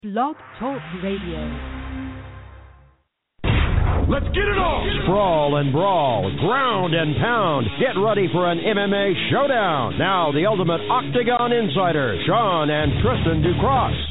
Blog Talk Radio. Let's get it on! Sprawl and brawl, ground and pound. Get ready for an MMA showdown. Now, the ultimate Octagon Insider, Sean and Tristan Ducross.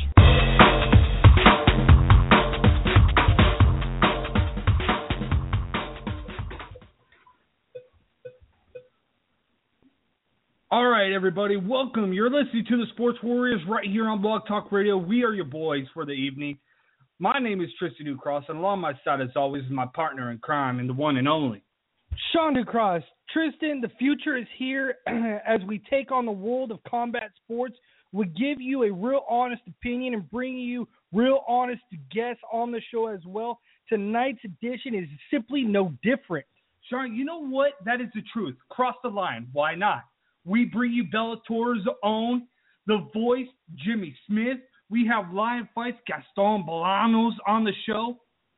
All right, everybody, welcome. You're listening to the Sports Warriors right here on Blog Talk Radio. We are your boys for the evening. My name is Tristan Ducross, and along my side, as always, is my partner in crime and the one and only Sean Ducross. Tristan, the future is here as we take on the world of combat sports. We give you a real honest opinion and bring you real honest guests on the show as well. Tonight's edition is simply no different. Sean, you know what? That is the truth. Cross the line. Why not? We bring you Bellator's own, the voice, Jimmy Smith. We have Lion Fights, Gaston Bolanos on the show.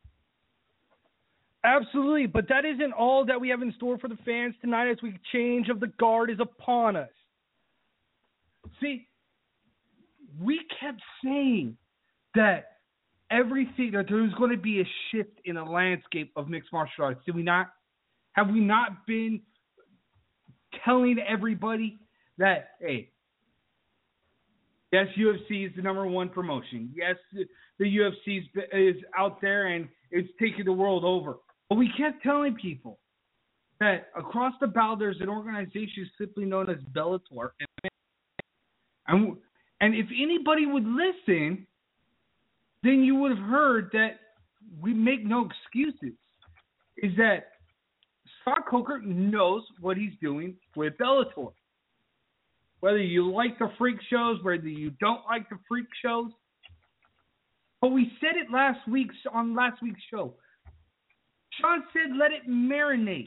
Absolutely, but that isn't all that we have in store for the fans tonight as we change of the guard is upon us. See, we kept saying that that there was going to be a shift in the landscape of mixed martial arts. Did we not? Have we not been telling everybody that, hey, yes, UFC is the number one promotion. Yes, the UFC is out there and it's taking the world over. But we kept telling people that across the bow there's an organization simply known as Bellator. And if anybody would listen, then you would have heard that we make no excuses. Is that Scott Coker knows what he's doing with Bellator. Whether you like the freak shows, whether you don't like the freak shows. But we said it on last week's show. Sean said, let it marinate.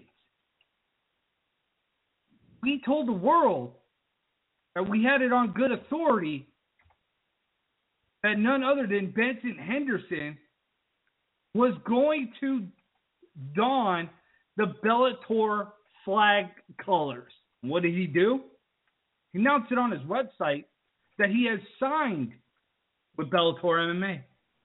We told the world that we had it on good authority that none other than Benson Henderson was going to don the Bellator flag colors. What did he do? He announced it on his website that he has signed with Bellator MMA.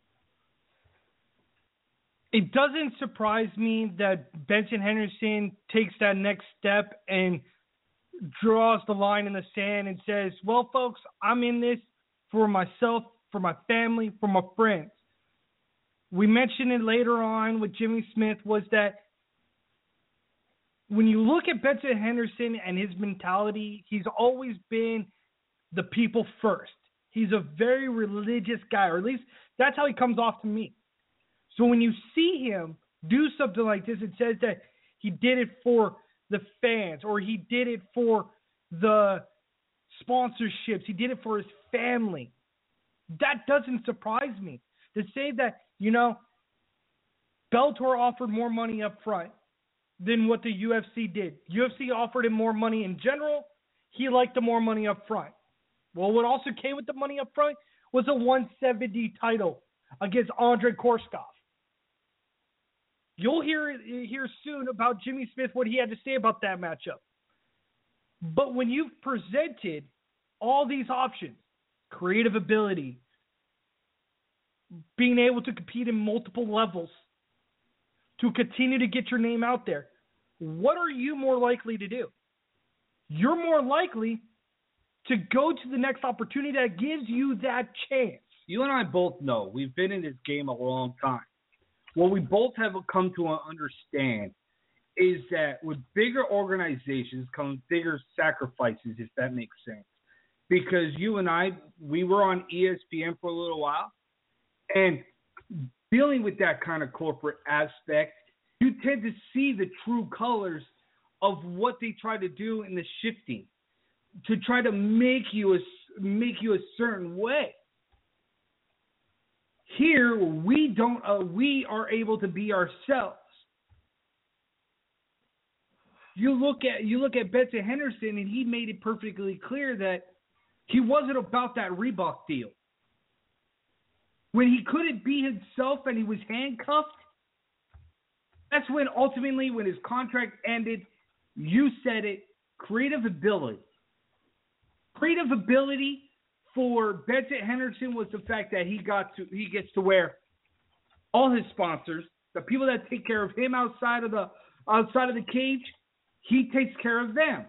It doesn't surprise me that Benson Henderson takes that next step and draws the line in the sand and says, well, folks, I'm in this for myself, for my family, for my friends. We mentioned it later on with Jimmy Smith was that when you look at Benson Henderson and his mentality, he's always been the people first. He's a very religious guy, or at least that's how he comes off to me. So when you see him do something like this, it says that he did it for the fans, or he did it for the sponsorships, he did it for his family. That doesn't surprise me. To say that, Bellator offered more money up front than what the UFC did. UFC offered him more money in general. He liked the more money up front. Well, what also came with the money up front was a 170 title against Andrei Korskov. You'll hear soon about Jimmy Smith, what he had to say about that matchup. But when you've presented all these options, creative ability, being able to compete in multiple levels, to continue to get your name out there, what are you more likely to do? You're more likely to go to the next opportunity that gives you that chance. You and I both know we've been in this game a long time. What we both have come to understand is that with bigger organizations come bigger sacrifices, if that makes sense. Because you and I, we were on ESPN for a little while, and dealing with that kind of corporate aspect, you tend to see the true colors of what they try to do in the shifting to try to make you a certain way. Here, we are able to be ourselves. You look at Benson Henderson, and he made it perfectly clear that he wasn't about that Reebok deal. When he couldn't be himself and he was handcuffed, that's when ultimately, when his contract ended, you said it, creative ability for Benson Henderson was the fact that he gets to wear all his sponsors, the people that take care of him outside of the cage, he takes care of them.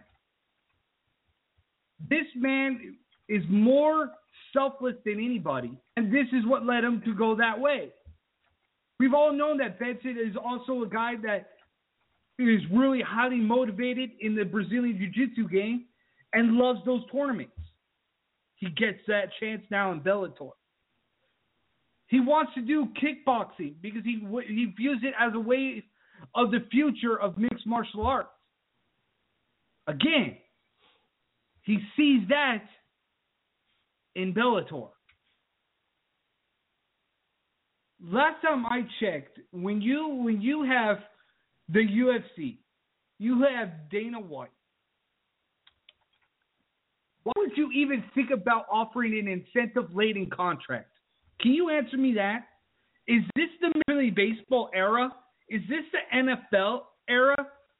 This man is more selfless than anybody, and this is what led him to go that way. We've all known that Benson is also a guy that is really highly motivated in the Brazilian Jiu-Jitsu game and loves those tournaments. He gets that chance now in Bellator. He wants to do kickboxing because he views it as a way of the future of mixed martial arts. Again, he sees that in Bellator. Last time I checked, when you have the UFC, you have Dana White. Why would you even think about offering an incentive-laden contract? Can you answer me that? Is this the Major League Baseball era? Is this the NFL era?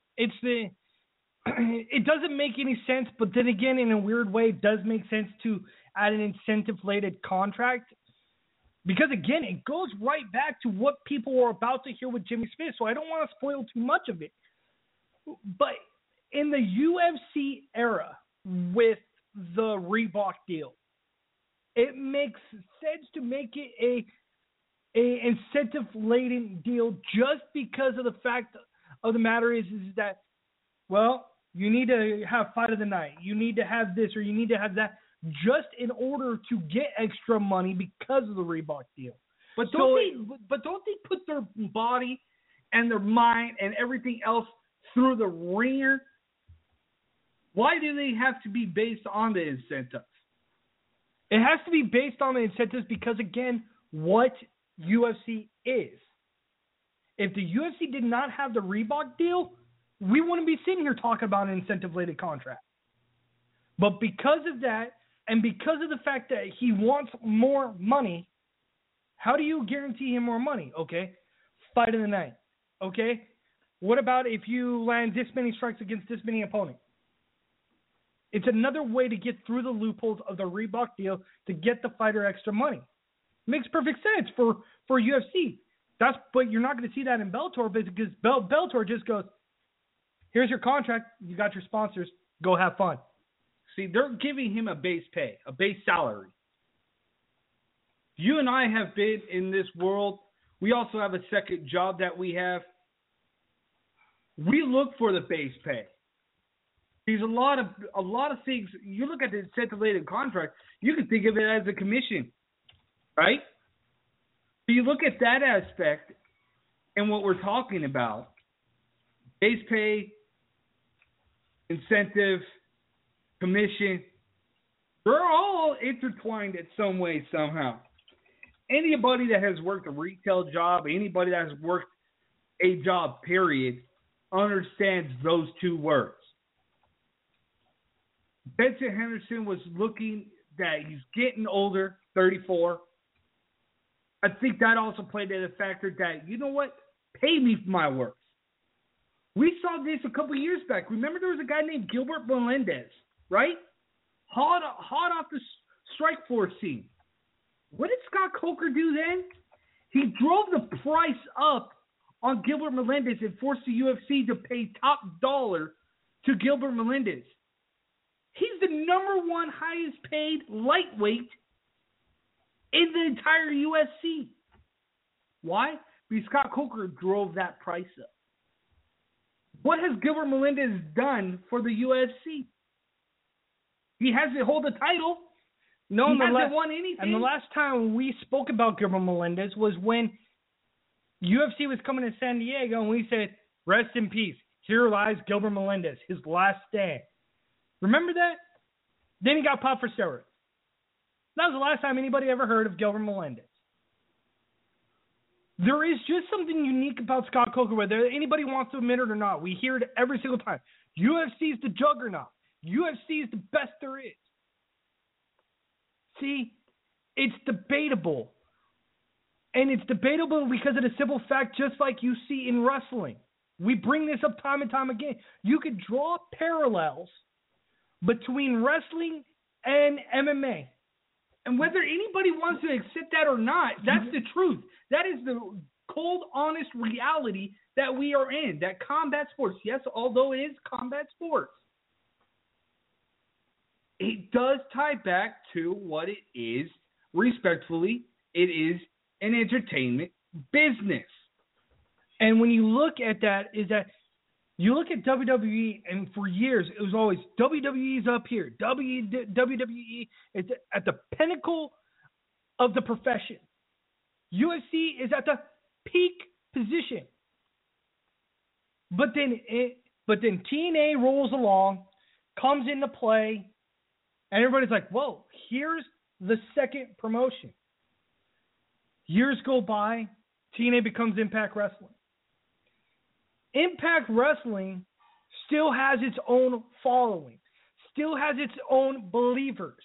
It doesn't make any sense, but then again, in a weird way, it does make sense to add an incentive-laden contract. Because, again, it goes right back to what people were about to hear with Jimmy Smith, so I don't want to spoil too much of it. But in the UFC era with the Reebok deal, it makes sense to make it a incentive-laden deal just because of the fact of the matter is that, well, you need to have fight of the night. You need to have this or you need to have that just in order to get extra money because of the Reebok deal. But don't they put their body and their mind and everything else through the ringer? Why do they have to be based on the incentives? It has to be based on the incentives because, again, what UFC is. If the UFC did not have the Reebok deal, we wouldn't be sitting here talking about an incentive-laden contract. But because of that, and because of the fact that he wants more money, how do you guarantee him more money? Okay, fight of the night. Okay, what about if you land this many strikes against this many opponents? It's another way to get through the loopholes of the Reebok deal to get the fighter extra money. Makes perfect sense for UFC. But you're not going to see that in Bellator because Bellator just goes, here's your contract, you got your sponsors, go have fun. See, they're giving him a base pay, a base salary. You and I have been in this world. We also have a second job that we have. We look for the base pay. There's a lot of things. You look at the incentive-laden contract, you can think of it as a commission, right? So you look at that aspect and what we're talking about, base pay, incentive, commission, they're all intertwined in some way, somehow. Anybody that has worked a retail job, anybody that has worked a job, period, understands those two words. Benson Henderson was looking that he's getting older, 34. I think that also played in the factor that, you know what, pay me for my work. We saw this a couple years back. Remember there was a guy named Gilbert Melendez, right? Hot off the strike force scene. What did Scott Coker do then? He drove the price up on Gilbert Melendez and forced the UFC to pay top dollar to Gilbert Melendez. He's the number one highest paid lightweight in the entire UFC. Why? Because Scott Coker drove that price up. What has Gilbert Melendez done for the UFC? He hasn't held a title. No, he hasn't won anything. And the last time we spoke about Gilbert Melendez was when UFC was coming to San Diego and we said, rest in peace. Here lies Gilbert Melendez, his last stand. Remember that? Then he got popped for steroids. That was the last time anybody ever heard of Gilbert Melendez. There is just something unique about Scott Coker, whether anybody wants to admit it or not. We hear it every single time. UFC is the juggernaut. UFC is the best there is. See, it's debatable. And it's debatable because of the simple fact, just like you see in wrestling. We bring this up time and time again. You could draw parallels between wrestling and MMA. And whether anybody wants to accept that or not, that's the truth. That is the cold, honest reality that we are in. That combat sports, yes, although it is combat sports, it does tie back to what it is. Respectfully, it is an entertainment business. And when you look at that, is that you look at WWE, and for years it was always WWE's up here. WWE is at the pinnacle of the profession. UFC is at the peak position. But then TNA rolls along, comes into play, and everybody's like, whoa, here's the second promotion. Years go by, TNA becomes Impact Wrestling. Impact Wrestling still has its own following, still has its own believers.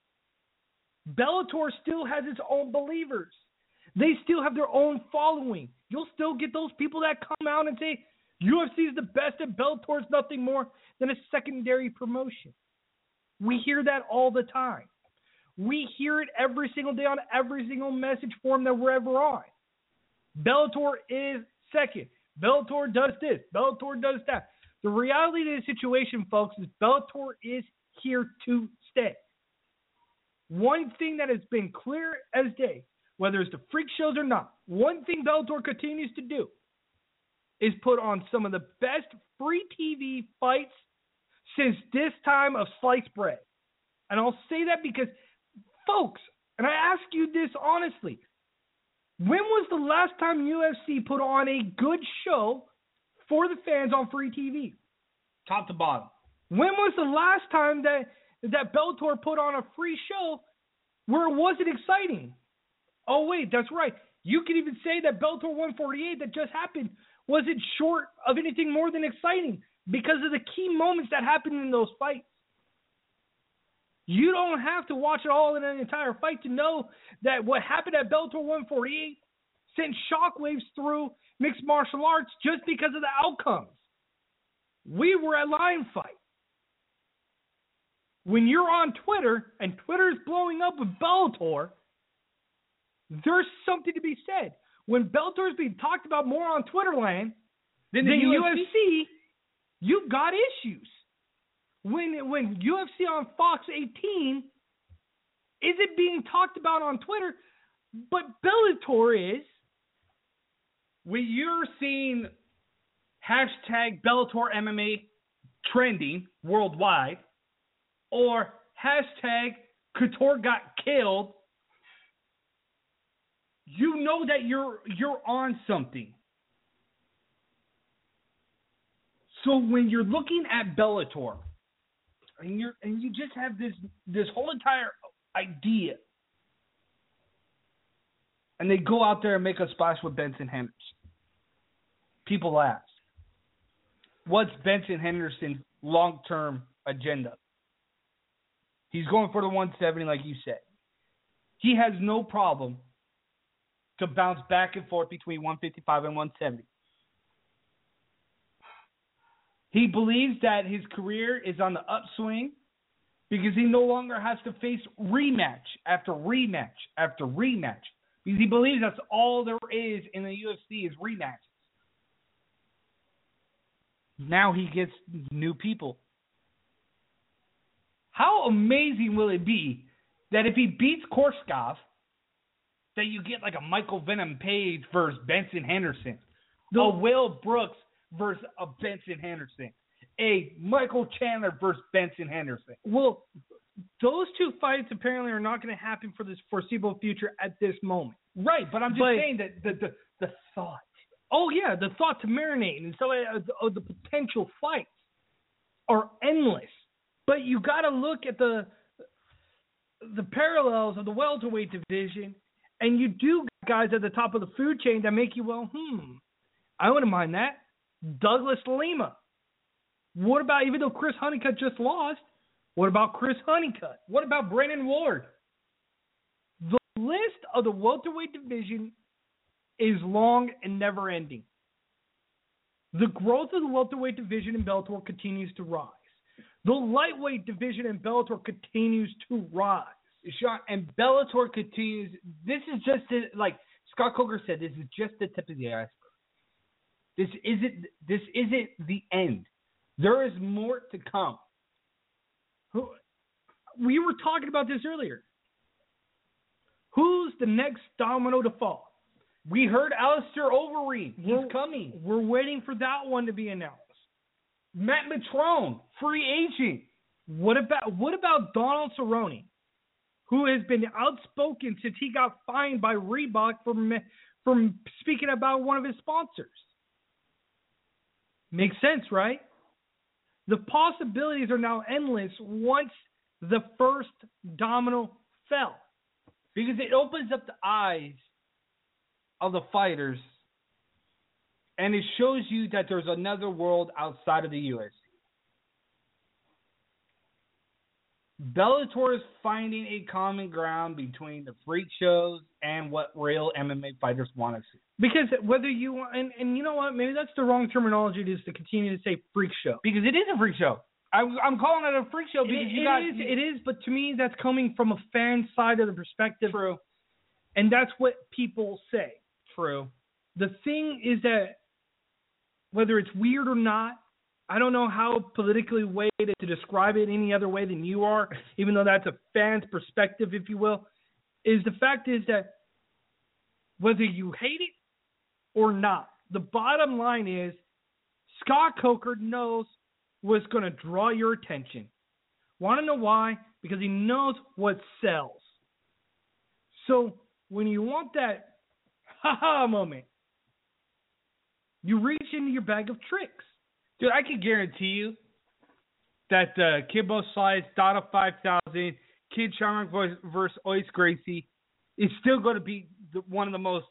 Bellator still has its own believers. They still have their own following. You'll still get those people that come out and say, UFC is the best and Bellator is nothing more than a secondary promotion. We hear that all the time. We hear it every single day on every single message forum that we're ever on. Bellator is second. Bellator does this. Bellator does that. The reality of the situation, folks, is Bellator is here to stay. One thing that has been clear as day, whether it's the freak shows or not, one thing Bellator continues to do is put on some of the best free TV fights since this time of sliced bread. And I'll say that because, folks, and I ask you this honestly, when was the last time UFC put on a good show for the fans on free TV? Top to bottom. When was the last time that Bellator put on a free show where it wasn't exciting? Oh, wait, that's right. You can even say that Bellator 148 that just happened wasn't short of anything more than exciting because of the key moments that happened in those fights. You don't have to watch it all in an entire fight to know that what happened at Bellator 148 sent shockwaves through mixed martial arts just because of the outcomes. We were at Lion Fight. When you're on Twitter and Twitter is blowing up with Bellator, there's something to be said. When Bellator is being talked about more on Twitter land than the UFC, you've got issues. When UFC on Fox 18 isn't being talked about on Twitter, but Bellator is. When you're seeing hashtag Bellator MMA trending worldwide, or hashtag Couture got killed, you know that you're on something. So when you're looking at Bellator, and you just have this whole entire idea, and they go out there and make a splash with Benson Henderson. People ask, what's Benson Henderson's long-term agenda? He's going for the 170, like you said. He has no problem to bounce back and forth between 155 and 170. He believes that his career is on the upswing because he no longer has to face rematch after rematch after rematch. Because he believes that's all there is in the UFC is rematches. Now he gets new people. How amazing will it be that if he beats Korshkov, that you get like a Michael Venom Page versus Benson Henderson, a Will Brooks versus a Benson Henderson, a Michael Chandler versus Benson Henderson. Well, those two fights apparently are not going to happen for this foreseeable future at this moment. Right, but I'm just saying that the thought. Oh, yeah, the thought to marinate and so of the potential fights are endless. But you got to look at the parallels of the welterweight division, and you do guys at the top of the food chain that make you, I wouldn't mind that. Douglas Lima. What about, even though Chris Honeycutt just lost, what about Chris Honeycutt? What about Brennan Ward? The list of the welterweight division is long and never ending. The growth of the welterweight division in Bellator continues to rise. The lightweight division in Bellator continues to rise. Sean, and Bellator continues. This is just like Scott Coker said. This is just the tip of the iceberg. This isn't the end. There is more to come. We were talking about this earlier. Who's the next domino to fall? We heard Alistair Overeem. He's coming. We're waiting for that one to be announced. Matt Mitrone, free agent. What about Donald Cerrone, who has been outspoken since he got fined by Reebok from speaking about one of his sponsors? Makes sense, right? The possibilities are now endless once the first domino fell. Because it opens up the eyes of the fighters, and it shows you that there's another world outside of the UFC. Bellator is finding a common ground between the freak shows and what real MMA fighters want to see. Because whether you want, and you know what, maybe that's the wrong terminology to use to continue to say freak show. Because it is a freak show. I'm calling it a freak show because it is, but to me that's coming from a fan side of the perspective. True. And that's what people say. True. The thing is that whether it's weird or not, I don't know how politically weighted to describe it any other way than you are, even though that's a fan's perspective, if you will, is the fact is that whether you hate it or not, the bottom line is Scott Coker knows what's going to draw your attention. Want to know why? Because he knows what sells. So when you want that ha-ha moment, you reach into your bag of tricks. Dude, I can guarantee you that Kimbo Slice, Donna 5000, Kid Shamrock versus Royce Gracie is still going to be one of the most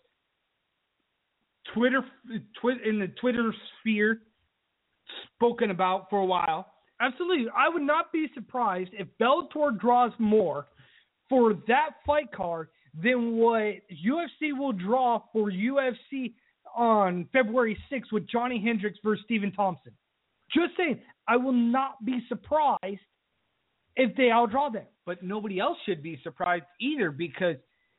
in the Twitter sphere spoken about for a while. Absolutely. I would not be surprised if Bellator draws more for that fight card than what UFC will draw for UFC on February 6th with Johnny Hendricks versus Stephen Thompson. Just saying, I will not be surprised if they outdraw them. But nobody else should be surprised either, because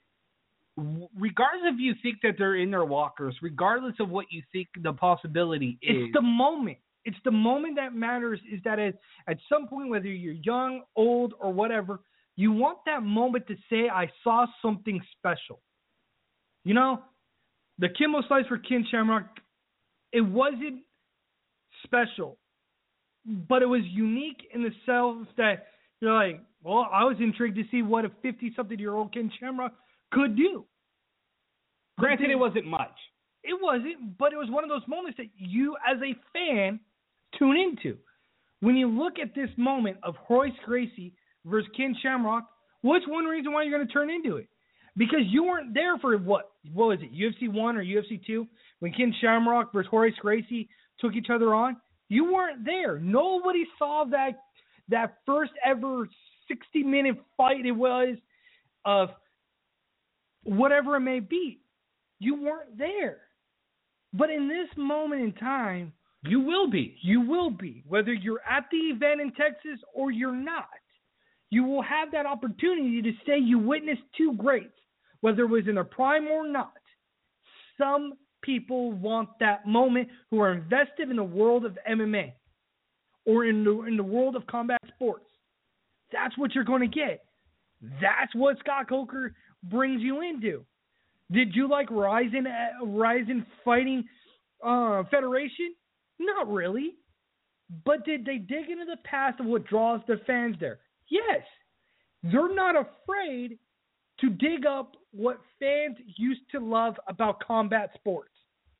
regardless if you think that they're in their walkers, regardless of what you think the possibility is. It's the moment. It's the moment that matters, is that at some point, whether you're young, old, or whatever, you want that moment to say, I saw something special. You know, the Kimbo Slice for Ken Shamrock, it wasn't special, but it was unique in the sense that you're like, well, I was intrigued to see what a 50-something-year-old Ken Shamrock could do. Granted, it wasn't much. It wasn't, but it was one of those moments that you, as a fan, tune into. When you look at this moment of Royce Gracie versus Ken Shamrock, what's one reason why you're going to turn into it? Because you weren't there for what was it, UFC 1 or UFC 2, when Ken Shamrock versus Royce Gracie took each other on? You weren't there. Nobody saw that first ever 60-minute fight it was of whatever it may be. You weren't there. But in this moment in time, you will be. You will be. Whether you're at the event in Texas or you're not, you will have that opportunity to say you witnessed two greats, whether it was in their prime or not. Some people want that moment who are invested in the world of MMA or in the world of combat sports. That's what you're going to get. That's what Scott Coker brings you into. Did you like Rizin Fighting Federation? Not really. But did they dig into the past of what draws the fans there? Yes. They're not afraid to dig up what fans used to love about combat sports.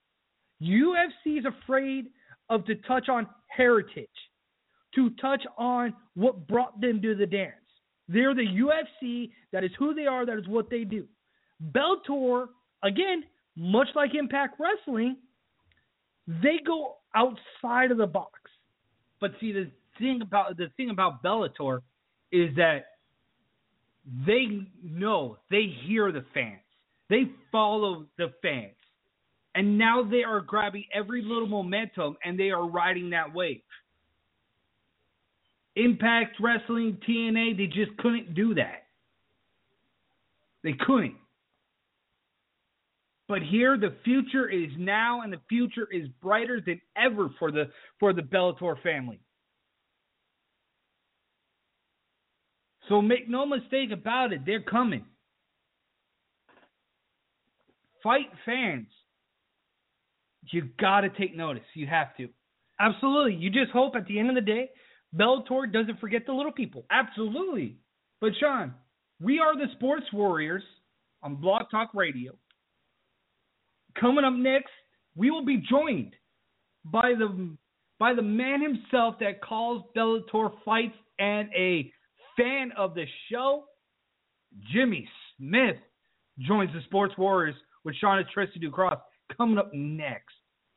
UFC is afraid of to touch on heritage, to touch on what brought them to the dance. They're the UFC. That is who they are. That is what they do. Bellator, again, much like Impact Wrestling, they go outside of the box. But see, the thing about Bellator is that they know, they hear the fans, they follow the fans, and now they are grabbing every little momentum and they are riding that wave. Impact Wrestling, TNA, they just couldn't do that. They couldn't. But here, the future is now, and the future is brighter than ever for the Bellator family. So make no mistake about it, they're coming. Fight fans, you got to take notice. You have to. Absolutely. You just hope at the end of the day, Bellator doesn't forget the little people. Absolutely. But Sean, we are the Sports Warriors on Blog Talk Radio. Coming up next, we will be joined by the man himself that calls Bellator fights and a fan of the show. Jimmy Smith joins the Sports Warriors with Sean and Tristan Ducross coming up next.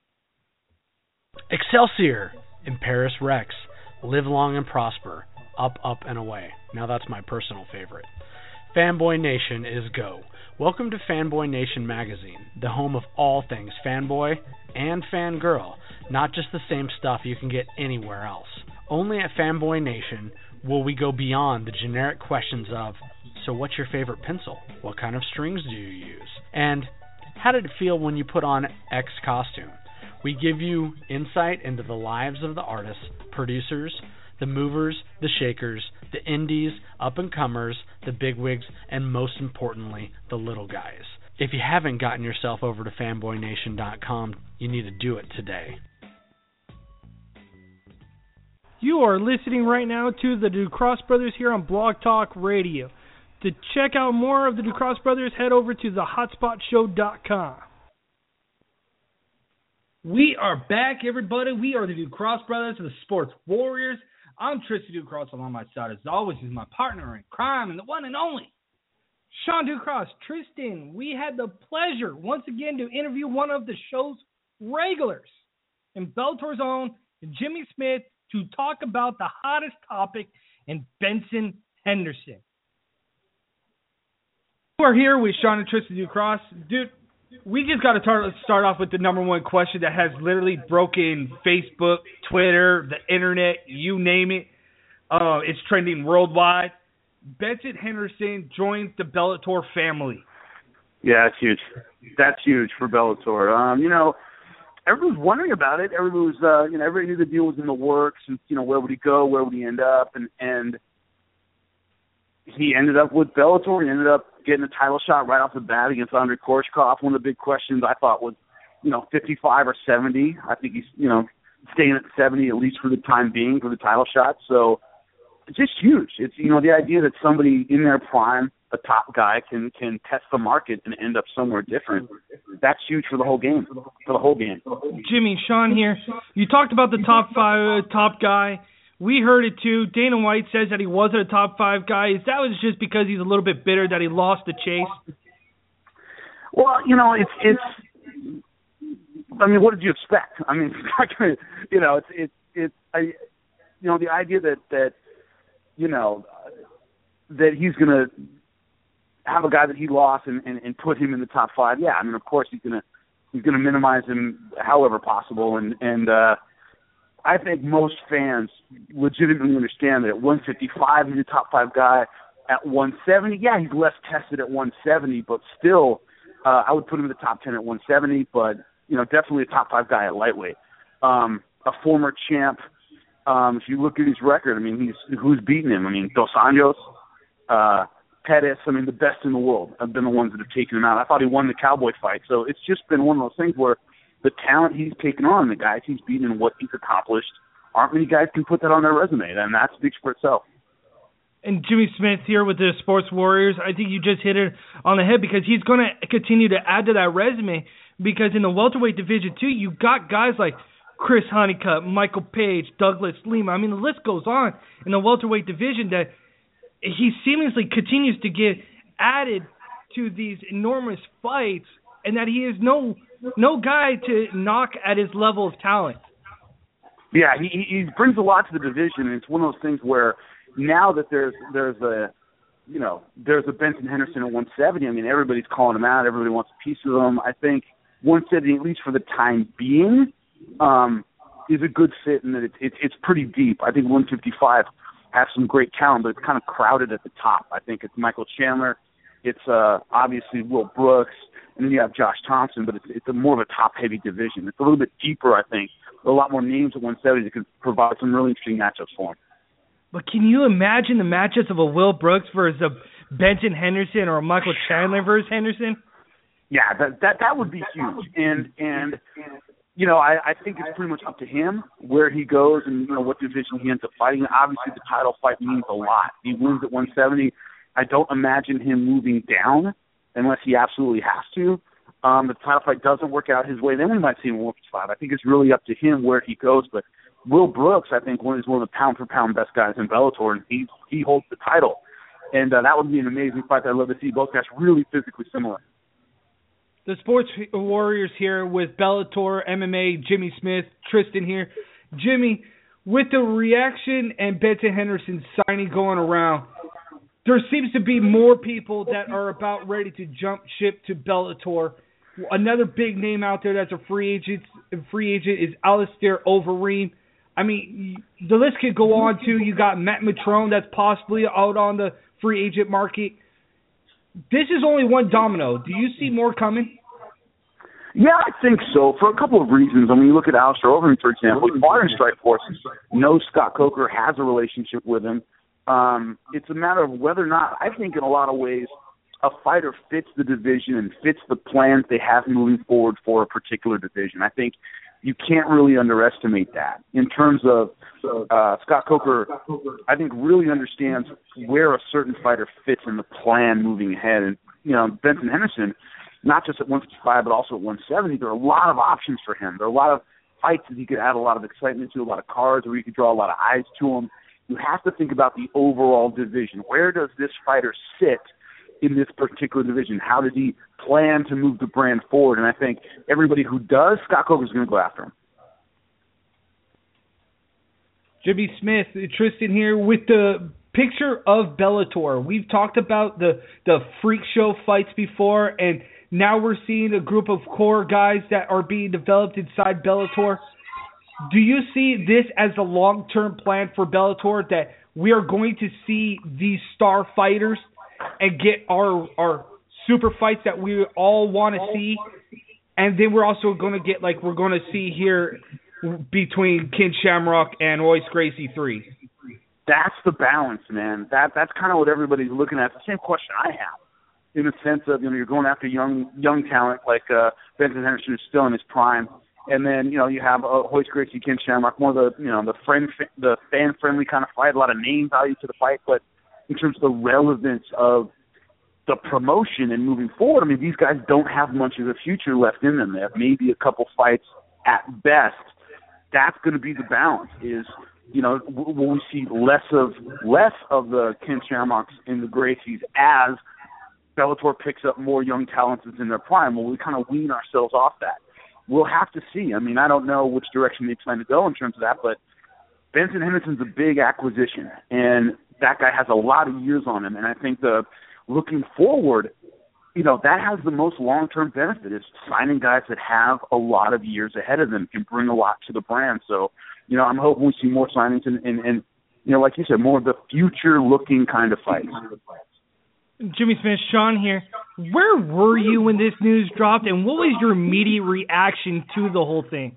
Excelsior in Paris Rex. Live long and prosper. Up, up, and away. Now that's my personal favorite. Fanboy Nation is go. Welcome to Fanboy Nation magazine, the home of all things fanboy and fangirl, not just the same stuff you can get anywhere else. Only at Fanboy Nation will we go beyond the generic questions of, so what's your favorite pencil? What kind of strings do you use? And how did it feel when you put on X costume? We give you insight into the lives of the artists, producers, the movers, the shakers, the indies, up-and-comers, the bigwigs, and most importantly, the little guys. If you haven't gotten yourself over to fanboynation.com, you need to do it today. You are listening right now to the Ducross Brothers here on Blog Talk Radio. To check out more of the Ducross Brothers, head over to thehotspotshow.com. We are back, everybody. We are the Ducross Brothers of the Sports Warriors. I'm Tristan Ducross. Along my side, as always, is my partner in crime and the one and only Sean Ducross. Tristan, we had the pleasure once again to interview one of the show's regulars in Bellator's own, Jimmy Smith, to talk about the hottest topic in Benson Henderson. We're here with Sean and Tristan Ducross. Dude, we just got to start off with the number one question that has literally broken Facebook, Twitter, the internet, you name it. It's trending worldwide. Benson Henderson joins the Bellator family. Yeah, it's huge. That's huge for Bellator. Everyone's wondering about it. Everybody was, everybody knew the deal was in the works, and where would he go? Where would he end up? And he ended up with Bellator. He ended up getting a title shot right off the bat against Andrei Koreshkov. One of the big questions I thought was, 55 or 70. I think he's, staying at 70 at least for the time being for the title shot. So it's just huge. It's, the idea that somebody in their prime, a top guy, can test the market and end up somewhere different. That's huge for the whole game. Jimmy, Sean here. You talked about the top guy. We heard it too. Dana White says that he wasn't a top 5 guy. That was just because he's a little bit bitter that he lost the chase? Well, it's. I mean, what did you expect? I mean, it's not gonna, the idea that that he's gonna have a guy that he lost and put him in the top 5. Yeah, I mean, of course he's gonna minimize him however possible, and I think most fans legitimately understand that at 155 he's a top 5 guy. At 170, yeah, he's less tested at 170, but still, I would put him in the top 10 at 170. But definitely a top 5 guy at lightweight. A former champ. If you look at his record, I mean, who's beaten him? I mean, Dos Anjos, Pettis. I mean, the best in the world have been the ones that have taken him out. I thought he won the Cowboy fight. So it's just been one of those things where the talent he's taken on, the guys he's beaten, and what he's accomplished, aren't many guys can put that on their resume, and that speaks for itself. And Jimmy Smith here with the Sports Warriors, I think you just hit it on the head because he's going to continue to add to that resume because in the welterweight division, too, you got guys like Chris Honeycutt, Michael Page, Douglas Lima. I mean, the list goes on in the welterweight division that he seamlessly continues to get added to these enormous fights and that he is no guy to knock at his level of talent. Yeah, he brings a lot to the division, and it's one of those things where now that there's a Benson Henderson at 170, I mean, everybody's calling him out. Everybody wants a piece of him. I think 170, at least for the time being, is a good fit, and that it's pretty deep. I think 155 has some great talent, but it's kind of crowded at the top. I think it's Michael Chandler, it's obviously Will Brooks, and then you have Josh Thompson, but it's a more of a top-heavy division. It's a little bit deeper, I think. A lot more names at 170 that could provide some really interesting matchups for him. But can you imagine the matchups of a Will Brooks versus a Benson Henderson or a Michael Chandler versus Henderson? Yeah, that would be huge. And you know, I think it's pretty much up to him where he goes and, you know, what division he ends up fighting. Obviously, the title fight means a lot. He wins at 170. I don't imagine him moving down unless he absolutely has to. The title fight doesn't work out his way, then we might see him 155. I think it's really up to him where he goes. But Will Brooks, I think, is one of the pound-for-pound best guys in Bellator, and he holds the title. And that would be an amazing fight that I'd love to see. Both guys really physically similar. The Sports Warriors here with Bellator, MMA, Jimmy Smith, Tristan here. Jimmy, with the reaction and Benson Henderson signing going around, there seems to be more people that are about ready to jump ship to Bellator. Another big name out there that's a free agent is Alistair Overeem. I mean, the list could go on too. You got Matt Mitrone that's possibly out on the free agent market. This is only one domino. Do you see more coming? Yeah, I think so, for a couple of reasons. I mean, you look at Alistair Overeem, for example. He's modern Strikeforce. Knows Scott Coker, has a relationship with him. It's a matter of whether or not, I think in a lot of ways, a fighter fits the division and fits the plans they have moving forward for a particular division. I think you can't really underestimate that. In terms of Scott Coker, I think really understands where a certain fighter fits in the plan moving ahead. And, you know, Benson Henderson, not just at 155 but also at 170, there are a lot of options for him. There are a lot of fights that he could add a lot of excitement to, a lot of cards where he could draw a lot of eyes to him. You have to think about the overall division. Where does this fighter sit in this particular division? How does he plan to move the brand forward? And I think everybody who does, Scott Coker is going to go after him. Jimmy Smith, Tristan here with the picture of Bellator. We've talked about the freak show fights before, and now we're seeing a group of core guys that are being developed inside Bellator. Do you see this as a long-term plan for Bellator, that we are going to see these star fighters and get our super fights that we all want to see, and then we're also going to get, like we're going to see here between Ken Shamrock and Royce Gracie 3? That's the balance, man. That's kind of what everybody's looking at. It's the same question I have, in the sense of, you know, you're going after young talent like Benson Henderson, who's still in his prime. And then, you know, you have Royce Gracie, Ken Shamrock, more of the, you know, the fan-friendly kind of fight, a lot of name value to the fight. But in terms of the relevance of the promotion and moving forward, I mean, these guys don't have much of a future left in them. They have maybe a couple fights at best. That's going to be the balance, is, you know, will we see less of the Ken Shamrocks and the Gracies as Bellator picks up more young talents in their prime? Will we kind of wean ourselves off that? We'll have to see. I mean, I don't know which direction they plan to go in terms of that, but Benson Henderson's a big acquisition, and that guy has a lot of years on him. And I think looking forward, you know, that has the most long-term benefit, is signing guys that have a lot of years ahead of them, can bring a lot to the brand. So, you know, I'm hoping we see more signings and you know, like you said, more of the future-looking kind of fights. Jimmy Smith, Sean here. Where were you when this news dropped, and what was your immediate reaction to the whole thing?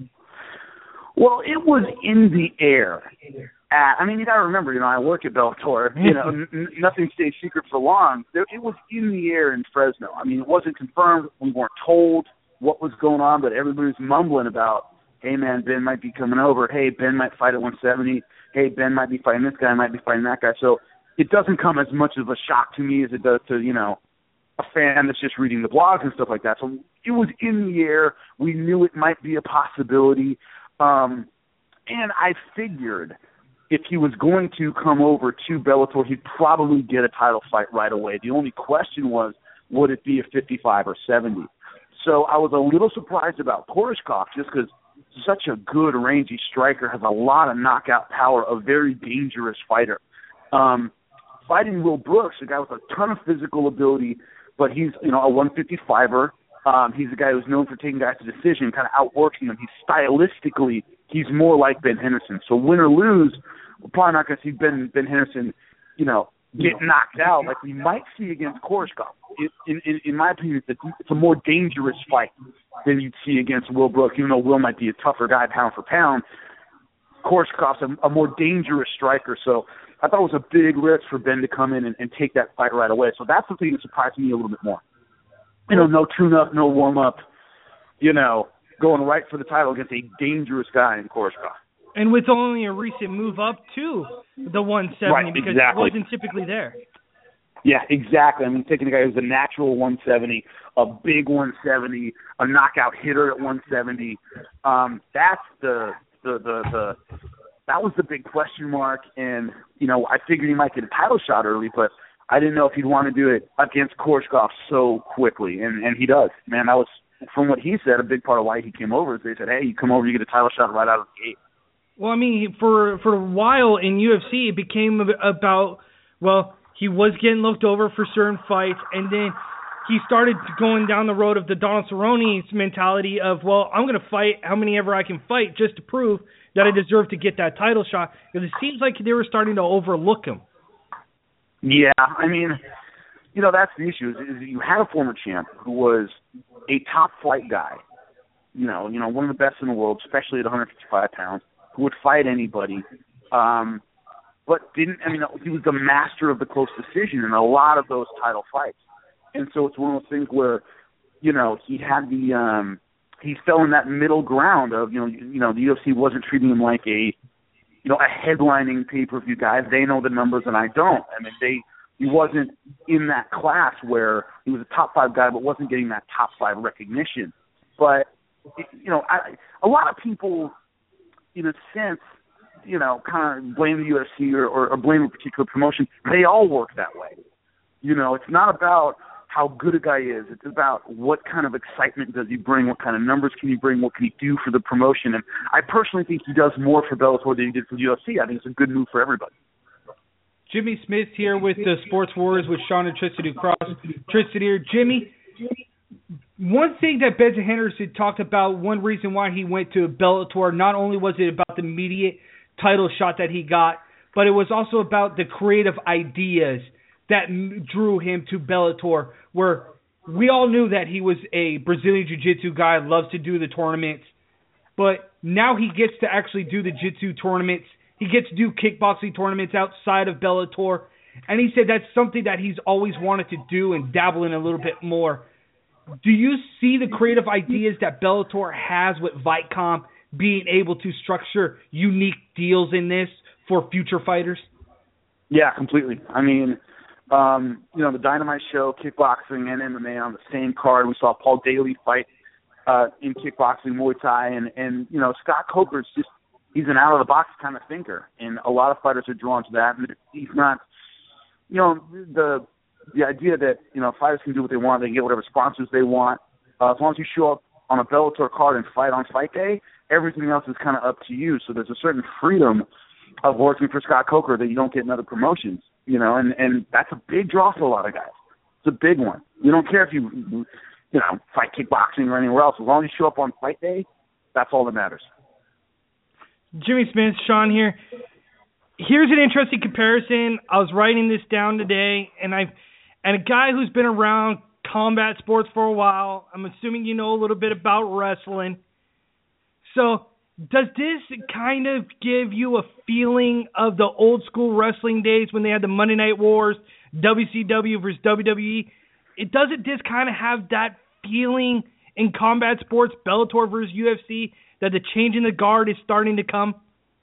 Well, it was in the air. I mean, you got to remember, you know, I work at Bellator. You know, nothing stays secret for long. It was in the air in Fresno. I mean, it wasn't confirmed. We weren't told what was going on, but everybody was mumbling about, hey, man, Ben might be coming over. Hey, Ben might fight at 170. Hey, Ben might be fighting this guy, might be fighting that guy. So it doesn't come as much of a shock to me as it does to, you know, a fan that's just reading the blogs and stuff like that. So it was in the air. We knew it might be a possibility. And I figured if he was going to come over to Bellator, he'd probably get a title fight right away. The only question was, would it be a 55 or 70? So I was a little surprised about Koreshkov, just because such a good rangy striker, has a lot of knockout power, a very dangerous fighter. Fighting Will Brooks, a guy with a ton of physical ability, but he's, you know, a 155er. He's a guy who's known for taking guys to decision, kind of outworking him. Stylistically, he's more like Ben Henderson. So win or lose, we're probably not going to see Ben Henderson, you know, get knocked out like we might see against Koreshkov. In my opinion, it's a more dangerous fight than you'd see against Will Brooks, even though Will might be a tougher guy pound for pound. Koreshkov's a more dangerous striker, so I thought it was a big risk for Ben to come in and take that fight right away. So that's the thing that surprised me a little bit more. No tune-up, no warm-up, going right for the title against a dangerous guy in Koreshkov. And with only a recent move up to the 170 right, because exactly. it wasn't typically there. Yeah, exactly. I mean, taking a guy who's a natural 170, a big 170, a knockout hitter at 170, that's that was the big question mark. And, I figured he might get a title shot early, but I didn't know if he'd want to do it against Koreshkov so quickly. And he does. Man, that was, from what he said, a big part of why he came over is they said, hey, you come over, you get a title shot right out of the gate. Well, I mean, for a while in UFC, it became about, he was getting looked over for certain fights, and then he started going down the road of the Donald Cerrone's mentality of, I'm going to fight how many ever I can fight just to prove that I deserve to get that title shot, because it seems like they were starting to overlook him. Yeah, I mean, that's the issue, is you had a former champ who was a top flight guy, one of the best in the world, especially at 155 pounds, who would fight anybody, but he was the master of the close decision in a lot of those title fights. And so it's one of those things where, he had he fell in that middle ground of, the UFC wasn't treating him like a headlining pay-per-view guy. They know the numbers and I don't. I mean, he wasn't in that class where he was a top 5 guy but wasn't getting that top 5 recognition. But, a lot of people, in a sense, kind of blame the UFC or blame a particular promotion. They all work that way. It's not about how good a guy is. It's about what kind of excitement does he bring, what kind of numbers can he bring, what can he do for the promotion. And I personally think he does more for Bellator than he did for the UFC. I think it's a good move for everybody. Jimmy Smith here with the Sports Wars with Sean and Tristan Ducross. Tristan here. Jimmy, one thing that Benson Henderson talked about, one reason why he went to Bellator, not only was it about the immediate title shot that he got, but it was also about the creative ideas that drew him to Bellator, where we all knew that he was a Brazilian Jiu-Jitsu guy, loves to do the tournaments, but now he gets to actually do the Jiu-Jitsu tournaments. He gets to do kickboxing tournaments outside of Bellator, and he said that's something that he's always wanted to do and dabble in a little bit more. Do you see the creative ideas that Bellator has with Viacom being able to structure unique deals in this for future fighters? Yeah, completely. I mean, the Dynamite show, kickboxing and MMA on the same card. We saw Paul Daly fight in kickboxing, Muay Thai, and Scott Coker's he's an out-of-the-box kind of thinker, and a lot of fighters are drawn to that. And he's not, the idea that, fighters can do what they want, they can get whatever sponsors they want. As long as you show up on a Bellator card and fight on fight day, everything else is kind of up to you. So there's a certain freedom of working for Scott Coker that you don't get in other promotions, and that's a big draw for a lot of guys. It's a big one. You don't care if you fight kickboxing or anywhere else. As long as you show up on fight day, that's all that matters. Jimmy Smith, Sean here. Here's an interesting comparison. I was writing this down today, and a guy who's been around combat sports for a while, I'm assuming you know a little bit about wrestling. So does this kind of give you a feeling of the old school wrestling days when they had the Monday Night Wars, WCW versus WWE? Doesn't this kind of have that feeling in combat sports, Bellator versus UFC, that the change in the guard is starting to come?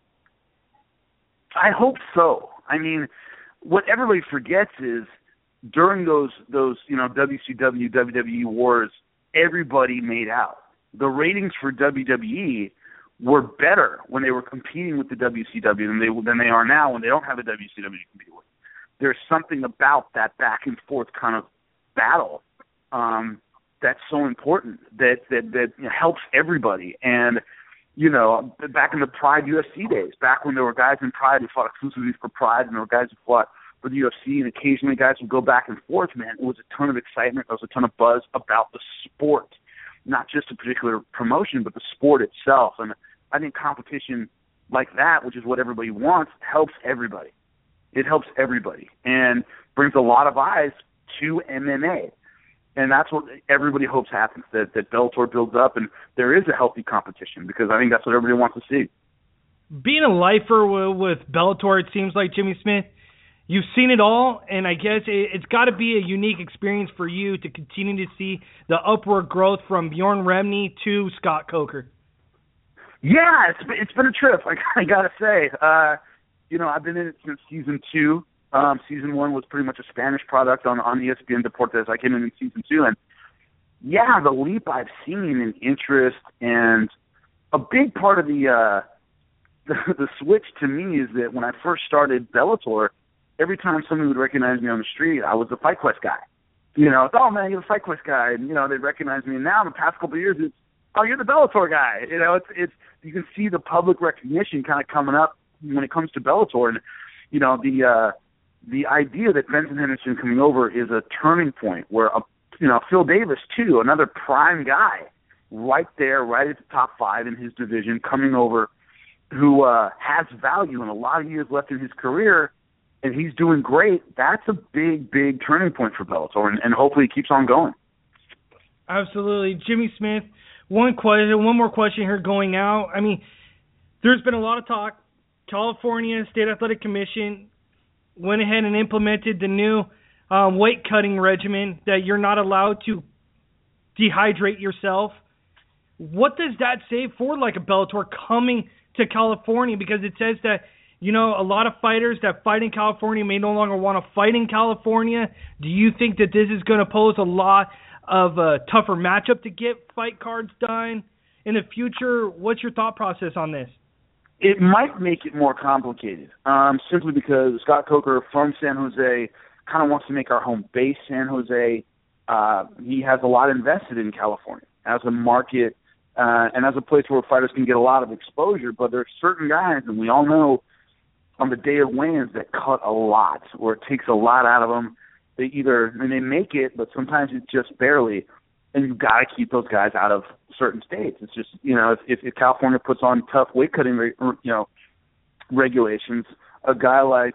I hope so. I mean, what everybody forgets is during those WCW, WWE wars, everybody made out. The ratings for WWE were better when they were competing with the WCW than they are now when they don't have a WCW to compete with. There's something about that back and forth kind of battle that's so important that helps everybody. And back in the Pride UFC days, back when there were guys in Pride who fought exclusively for Pride, and there were guys who fought for the UFC, and occasionally guys would go back and forth, man, it was a ton of excitement. There was a ton of buzz about the sport, not just a particular promotion, but the sport itself. And I think competition like that, which is what everybody wants, helps everybody. It helps everybody and brings a lot of eyes to MMA. And that's what everybody hopes happens, that Bellator builds up and there is a healthy competition, because I think that's what everybody wants to see. Being a lifer with Bellator, it seems like, Jimmy Smith, you've seen it all, and I guess it's got to be a unique experience for you to continue to see the upward growth from Bjorn Remney to Scott Coker. Yeah, it's been a trip, I got to say. I've been in it since season 2. Season 1 was pretty much a Spanish product on ESPN Deportes. I came in season 2, and the leap I've seen in interest, and a big part of the switch to me is that when I first started Bellator, every time somebody would recognize me on the street, I was the Fight Quest guy. Oh man, you're the Fight Quest guy, and they'd recognize me. And now in the past couple of years, it's, oh, you're the Bellator guy. It's you can see the public recognition kind of coming up when it comes to Bellator, and the idea that Benson Henderson coming over is a turning point where, Phil Davis, too, another prime guy, right there, right at the top 5 in his division, coming over, who has value and a lot of years left in his career, and he's doing great. That's a big, big turning point for Bellator, and hopefully it keeps on going. Absolutely. Jimmy Smith, one more question here going out. I mean, there's been a lot of talk. California State Athletic Commission went ahead and implemented the new weight cutting regimen that you're not allowed to dehydrate yourself. What does that say for like a Bellator coming to California? Because it says that, a lot of fighters that fight in California may no longer want to fight in California. Do you think that this is going to pose a lot of a tougher matchup to get fight cards done in the future? What's your thought process on this? It might make it more complicated, simply because Scott Coker from San Jose kind of wants to make our home base San Jose. He has a lot invested in California as a market and as a place where fighters can get a lot of exposure. But there are certain guys, and we all know on the day of weigh-ins, that cut a lot, or it takes a lot out of them. They make it, but sometimes it's just barely. And you've got to keep those guys out of certain states. It's just, if California puts on tough weight cutting, regulations, a guy like,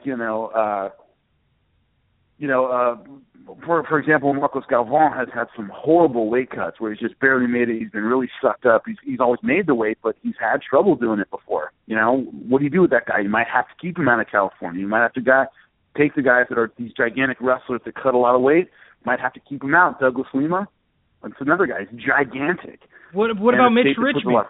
for example, Marcos Galvan has had some horrible weight cuts where he's just barely made it. He's been really sucked up. He's always made the weight, but he's had trouble doing it before. What do you do with that guy? You might have to keep him out of California. You might have to take the guys that are these gigantic wrestlers that cut a lot of weight. Might have to keep him out. Douglas Lima. It's another guy. He's gigantic. What about Mitch Richmond?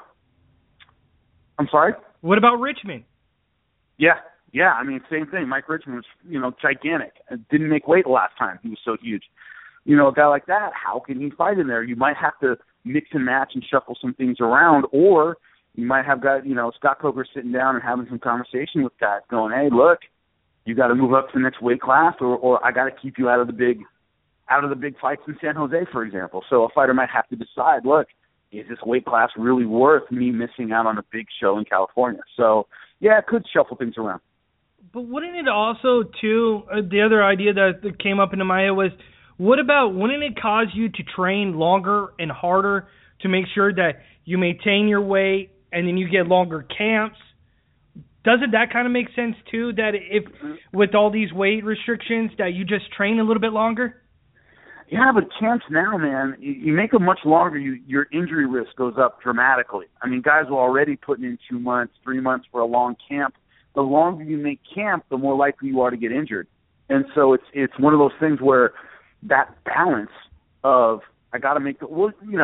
I'm sorry? What about Richmond? Yeah. I mean, same thing. Mike Richmond was, gigantic. Didn't make weight the last time. He was so huge. A guy like that, how can he fight in there? You might have to mix and match and shuffle some things around, or you might have guys, Scott Coker sitting down and having some conversation with guys going, hey, look, you got to move up to the next weight class, or I got to keep you out of the big fights in San Jose, for example. So a fighter might have to decide, look, is this weight class really worth me missing out on a big show in California? So, yeah, it could shuffle things around. But wouldn't it also, too, the other idea that came up into my head was, wouldn't it cause you to train longer and harder to make sure that you maintain your weight and then you get longer camps? Doesn't that kind of make sense, too, that if with all these weight restrictions that you just train a little bit longer? Yeah, but camps now, man, you make them much longer, your injury risk goes up dramatically. I mean, guys are already putting in 2 months, 3 months for a long camp. The longer you make camp, the more likely you are to get injured. And so it's one of those things where that balance of I got to make the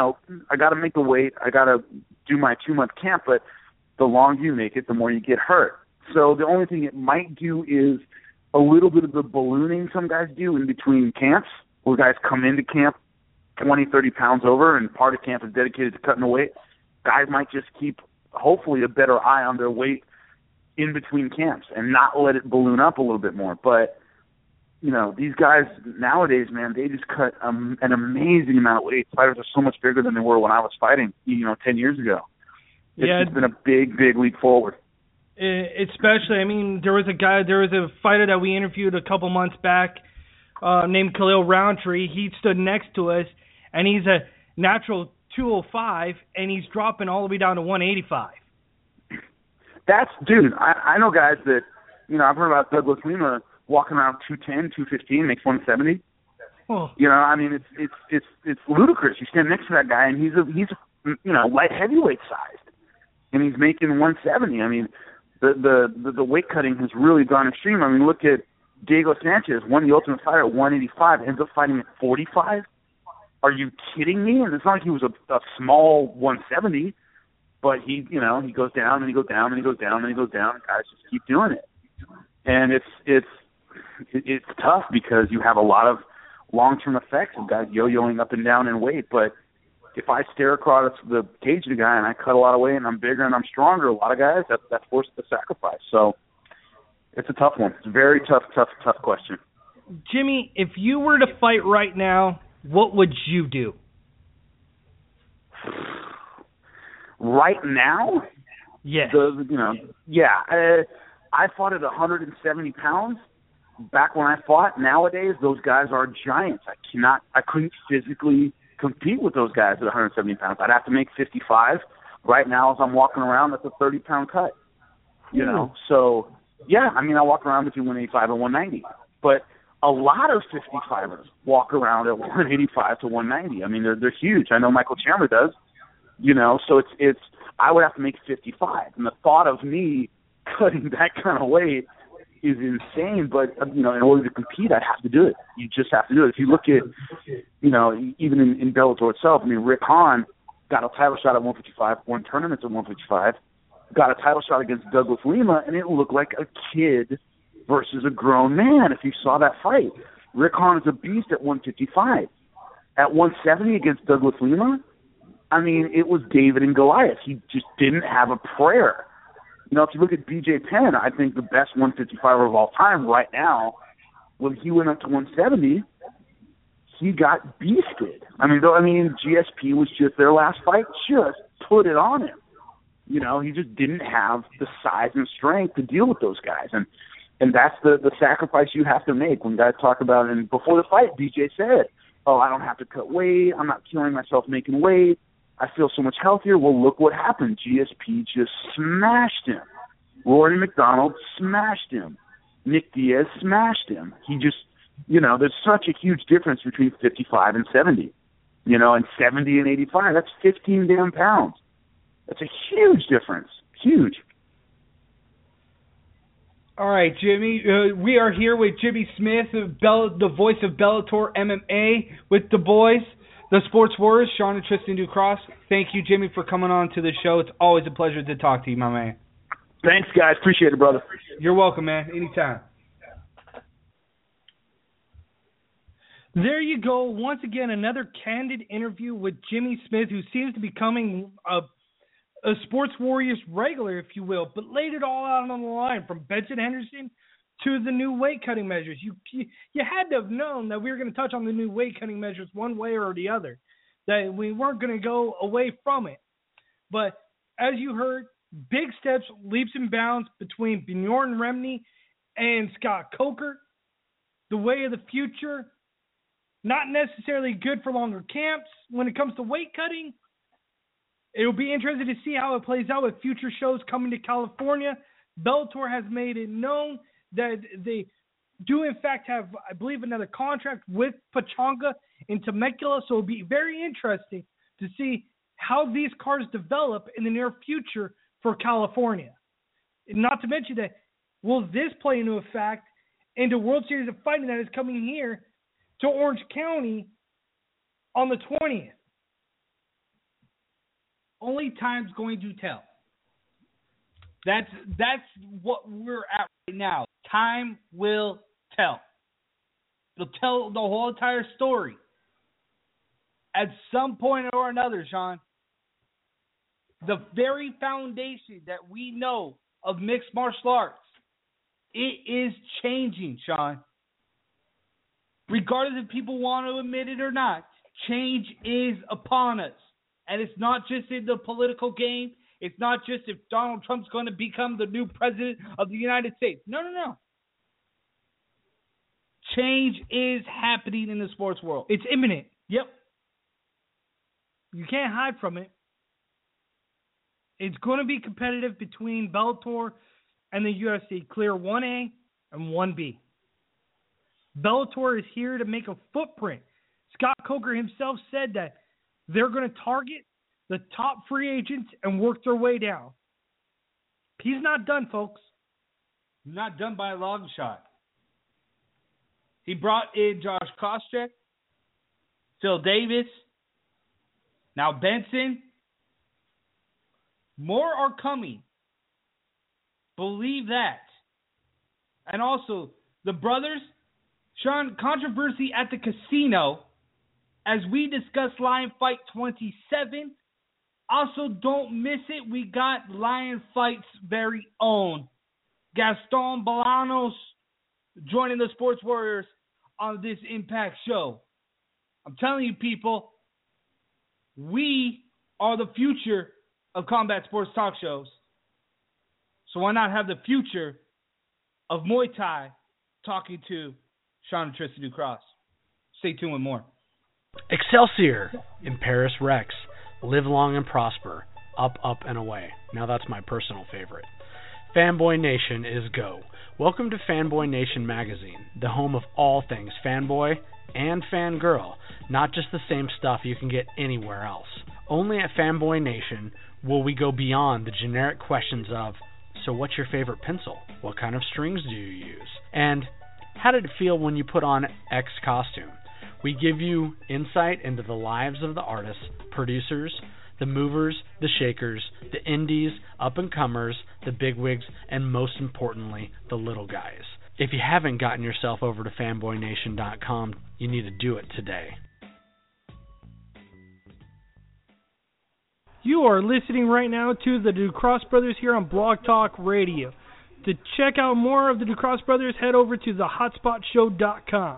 weight, I got to do my 2 month camp, but the longer you make it, the more you get hurt. So the only thing it might do is a little bit of the ballooning some guys do in between camps, where guys come into camp 20, 30 pounds over, and part of camp is dedicated to cutting the weight. Guys might just keep, hopefully, a better eye on their weight in between camps and not let it balloon up a little bit more. But, these guys nowadays, man, they just cut an amazing amount of weight. Fighters are so much bigger than they were when I was fighting, 10 years ago. It's been a big, big leap forward. Especially, I mean, there was a fighter that we interviewed a couple months back named Khalil Roundtree. He stood next to us, and he's a natural 205, and he's dropping all the way down to 185. Dude, I know guys that, I've heard about Douglas Lima walking around 210, 215, makes 170. Oh. You know, I mean, it's ludicrous. You stand next to that guy, and he's light heavyweight sized, and he's making 170. I mean, the weight cutting has really gone extreme. I mean, look at Diego Sanchez, won the Ultimate Fighter at 185, ends up fighting at 45. Are you kidding me? And it's not like he was a small 170, but he goes down and he goes down and he goes down and he goes down, and guys just keep doing it. And it's tough because you have a lot of long-term effects of guys yo-yoing up and down in weight. But if I stare across the cage of the guy and I cut a lot of weight and I'm bigger and I'm stronger, a lot of guys, that's forced to sacrifice. So it's a tough one. It's a very tough question. Jimmy, if you were to fight right now, what would you do? Right now? Yes. I fought at 170 pounds. Back when I fought, nowadays those guys are giants. I couldn't physically compete with those guys at 170 pounds. I'd have to make 55. Right now, as I'm walking around, that's a 30-pound cut. You know, so yeah, I mean, I walk around between 185 and 190. But a lot of 55ers walk around at 185 to 190. I mean, they're huge. I know Michael Chandler does. You know, so it's I would have to make 55, and the thought of me cutting that kind of weight is insane, but, in order to compete, I'd have to do it. You just have to do it. If you look at, even in Bellator itself, I mean, Rick Hahn got a title shot at 155, won tournaments at 155, got a title shot against Douglas Lima, and it looked like a kid versus a grown man if you saw that fight. Rick Hahn is a beast at 155. At 170 against Douglas Lima, I mean, it was David and Goliath. He just didn't have a prayer. If you look at BJ Penn, I think the best 155er of all time right now, when he went up to 170, he got beasted. GSP was just their last fight, just put it on him. He just didn't have the size and strength to deal with those guys. And that's the sacrifice you have to make when guys talk about it. And before the fight, BJ said, I don't have to cut weight. I'm not killing myself making weight. I feel so much healthier. Well, look what happened. GSP just smashed him. Rory McDonald smashed him. Nick Diaz smashed him. He just, there's such a huge difference between 55 and 70. And 70 and 85, that's 15 damn pounds. That's a huge difference. Huge. All right, Jimmy. We are here with Jimmy Smith, the voice of Bellator MMA, with the boys, the Sports Warriors, Sean and Tristan Ducross. Thank you, Jimmy, for coming on to the show. It's always a pleasure to talk to you, my man. Thanks, guys. Appreciate it, brother. You're welcome, man. Anytime. There you go. Once again, another candid interview with Jimmy Smith, who seems to be becoming a Sports Warriors regular, if you will, but laid it all out on the line, from Benson Henderson to the new weight cutting measures. You had to have known that we were going to touch on the new weight cutting measures one way or the other, that we weren't going to go away from it. But as you heard, big steps, leaps and bounds between Bjorn Remney and Scott Coker. The way of the future, not necessarily good for longer camps when it comes to weight cutting. It'll be interesting to see how it plays out with future shows coming to California. Bellator has made it known that they do, in fact, have, I believe, another contract with Pachanga in Temecula. So it'll be very interesting to see how these cards develop in the near future for California. Not to mention that, will this play into effect into World Series of Fighting that is coming here to Orange County on the 20th? Only time's going to tell. That's what we're at right now. Time will tell. It'll tell the whole entire story. At some point or another, Sean, the very foundation that we know of mixed martial arts, it is changing, Sean. Regardless if people want to admit it or not, change is upon us. And it's not just in the political game. It's not just if Donald Trump's going to become the new president of the United States. No. Change is happening in the sports world. It's imminent. Yep. You can't hide from it. It's going to be competitive between Bellator and the UFC. Clear 1A and 1B. Bellator is here to make a footprint. Scott Coker himself said that they're going to target the top free agents and work their way down. He's not done, folks. Not done by a long shot. He brought in Josh Koscheck, Phil Davis, now Benson. More are coming. Believe that. And also, the brothers, Sean, controversy at the casino, as we discussed Lion Fight 27. Also, don't miss it. We got Lion Fight's very own Gaston Bolanos joining the Sports Warriors on this Impact show. I'm telling you, people, we are the future of combat sports talk shows. So why not have the future of Muay Thai talking to Sean and Tristan Ducross? Stay tuned with more. Excelsior in Paris Rex. Live long and prosper. Up, up, and away. Now that's my personal favorite. Fanboy Nation is go. Welcome to Fanboy Nation Magazine, the home of all things fanboy and fangirl, not just the same stuff you can get anywhere else. Only at Fanboy Nation will we go beyond the generic questions of, so what's your favorite pencil? What kind of strings do you use? And how did it feel when you put on X costume? We give you insight into the lives of the artists, producers, the movers, the shakers, the indies, up-and-comers, the bigwigs, and most importantly, the little guys. If you haven't gotten yourself over to fanboynation.com, you need to do it today. You are listening right now to the Ducross Brothers here on Blog Talk Radio. To check out more of the Ducross Brothers, head over to thehotspotshow.com.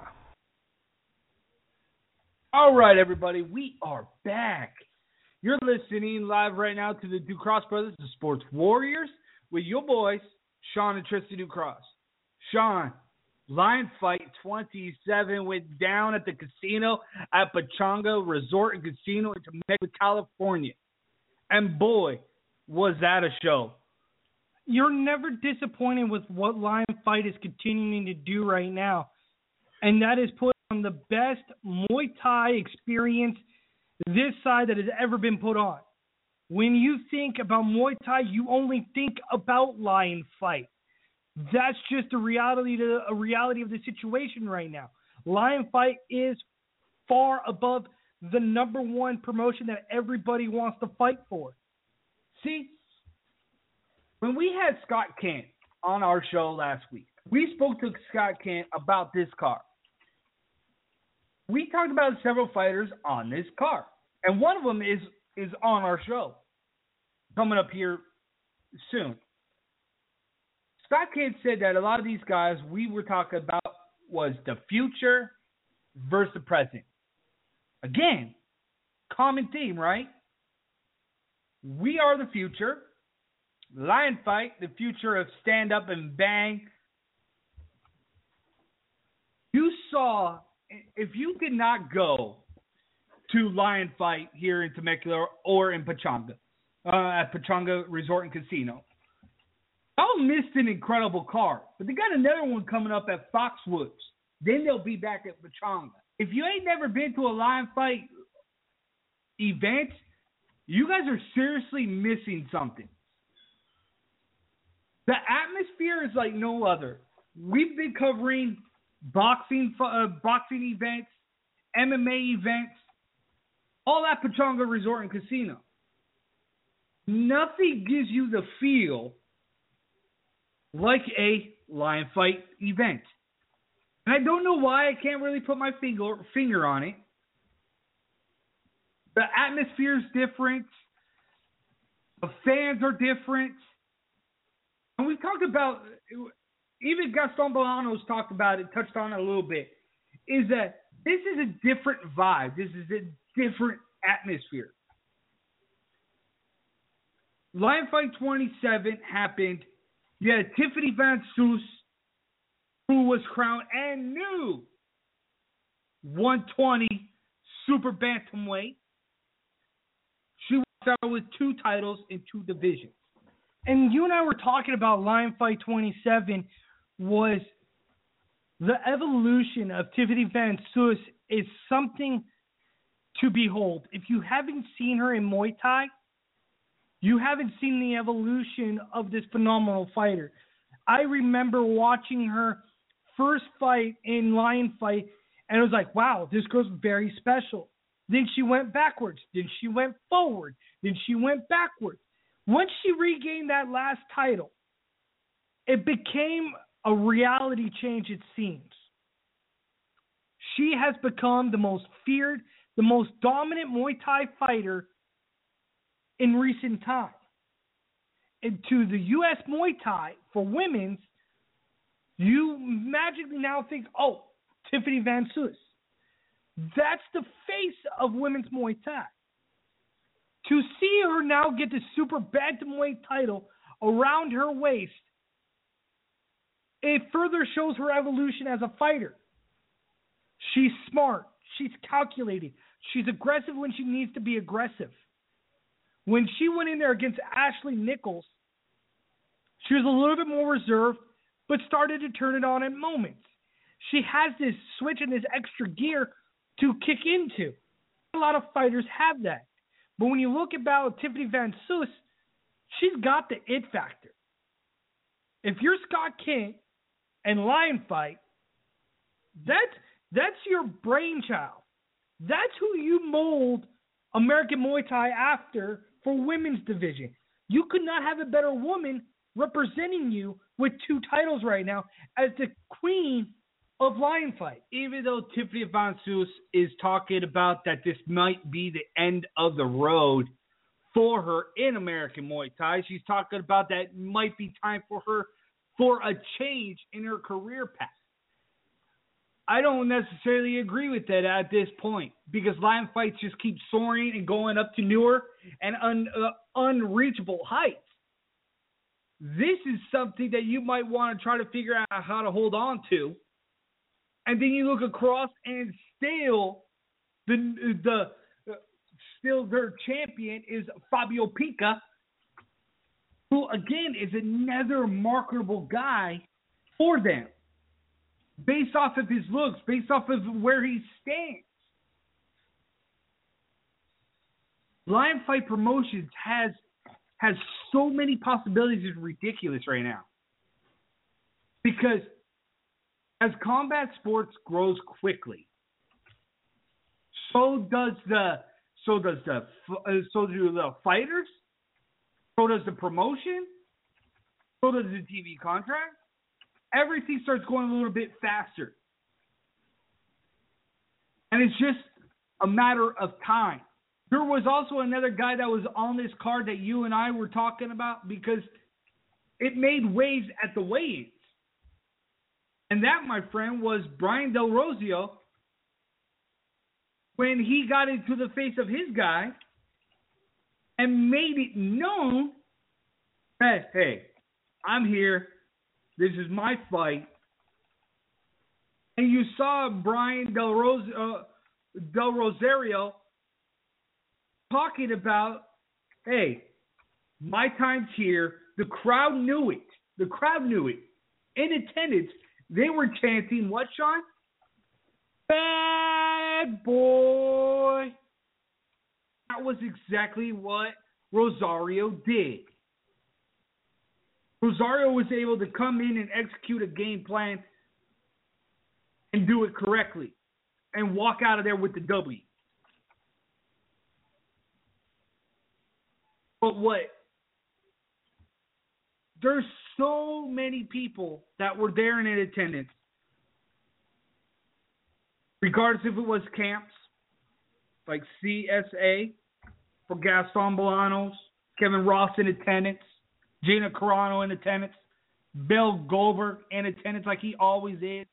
All right, everybody, we are back. You're listening live right now to the Ducross Brothers, the Sports Warriors, with your boys, Sean and Tristan Ducross. Sean, Lion Fight 27 went down at the casino at Pechanga Resort and Casino in Temecula, California. And boy, was that a show. You're never disappointed with what Lion Fight is continuing to do right now. And that is put on the best Muay Thai experience this side that has ever been put on. When you think about Muay Thai, you only think about Lion Fight. That's just a reality of the situation right now. Lion Fight is far above the number one promotion that everybody wants to fight for. See, when we had Scott Kent on our show last week, we spoke to Scott Kent about this card. We talked about several fighters on this card, and one of them is on our show, coming up here soon. Scott Kent said that a lot of these guys we were talking about was the future versus the present. Again, common theme, right? We are the future. Lion Fight, the future of stand up and bang. You saw, if you did not go to Lion Fight here in Temecula or in Pechanga, at Pechanga Resort and Casino, y'all missed an incredible card. But they got another one coming up at Foxwoods. Then they'll be back at Pechanga. If you ain't never been to a Lion Fight event, you guys are seriously missing something. The atmosphere is like no other. We've been covering boxing events, MMA events, all at Pechanga Resort and Casino. Nothing gives you the feel like a Lion Fight event. And I don't know why. I can't really put my finger on it. The atmosphere is different. The fans are different. And we talked about, even Gaston Bolanos talked about it, touched on it a little bit, is that this is a different vibe. This is a different atmosphere. Lion Fight 27 happened. You had Tiffany Van Soos, who was crowned and new 120 super bantamweight. She walked out with 2 titles in 2 divisions. And you and I were talking about Lion Fight 27 was The evolution of Tiffany Van Soest is something to behold. If you haven't seen her in Muay Thai, you haven't seen the evolution of this phenomenal fighter. I remember watching her first fight in Lion Fight, and it was like, wow, this girl's very special. Then she went backwards. Then she went forward. Then she went backwards. Once she regained that last title, it became a reality change, it seems. She has become the most feared, the most dominant Muay Thai fighter in recent time. And to the U.S. Muay Thai for women's, you magically now think, oh, Tiffany Van Soest. That's the face of women's Muay Thai. To see her now get the super bantamweight title around her waist, it further shows her evolution as a fighter. She's smart. She's calculating. She's aggressive when she needs to be aggressive. When she went in there against Ashley Nichols, she was a little bit more reserved, but started to turn it on at moments. She has this switch and this extra gear to kick into. A lot of fighters have that. But when you look about Tiffany Van Soest, she's got the it factor. If you're Scott Kent and Lion Fight, that's your brainchild. That's who you mold American Muay Thai after for women's division. You could not have a better woman representing you with 2 titles right now as the queen of Lion Fight. Even though Tiffany Van Soest is talking about that this might be the end of the road for her in American Muay Thai, she's talking about that it might be time for her for a change in her career path. I don't necessarily agree with that at this point because Lion Fights just keep soaring and going up to newer and unreachable heights. This is something that you might want to try to figure out how to hold on to. And then you look across and still their champion is Fabio Pica, who again is another marketable guy for them. Based off of his looks, based off of where he stands. Lion Fight Promotions has so many possibilities. It's ridiculous right now. Because as combat sports grows quickly, so do the fighters, so does the promotion, so does the TV contract. Everything starts going a little bit faster. And it's just a matter of time. There was also another guy that was on this card that you and I were talking about because it made waves at the weigh-ins. And that, my friend, was Brian Del Rosio when he got into the face of his guy and made it known that, hey, I'm here. This is my fight. And you saw Brian Del Rosario talking about, hey, my time's here. The crowd knew it. The crowd knew it. In attendance, they were chanting, what, Sean? Bad boy. That was exactly what Rosario did. Rosario was able to come in and execute a game plan and do it correctly and walk out of there with the W. But what? There's so many people that were there and in attendance. Regardless if it was camps, like CSA, for Gaston Bolanos, Kevin Ross in attendance, Gina Carano in attendance, Bill Goldberg in attendance like he always is.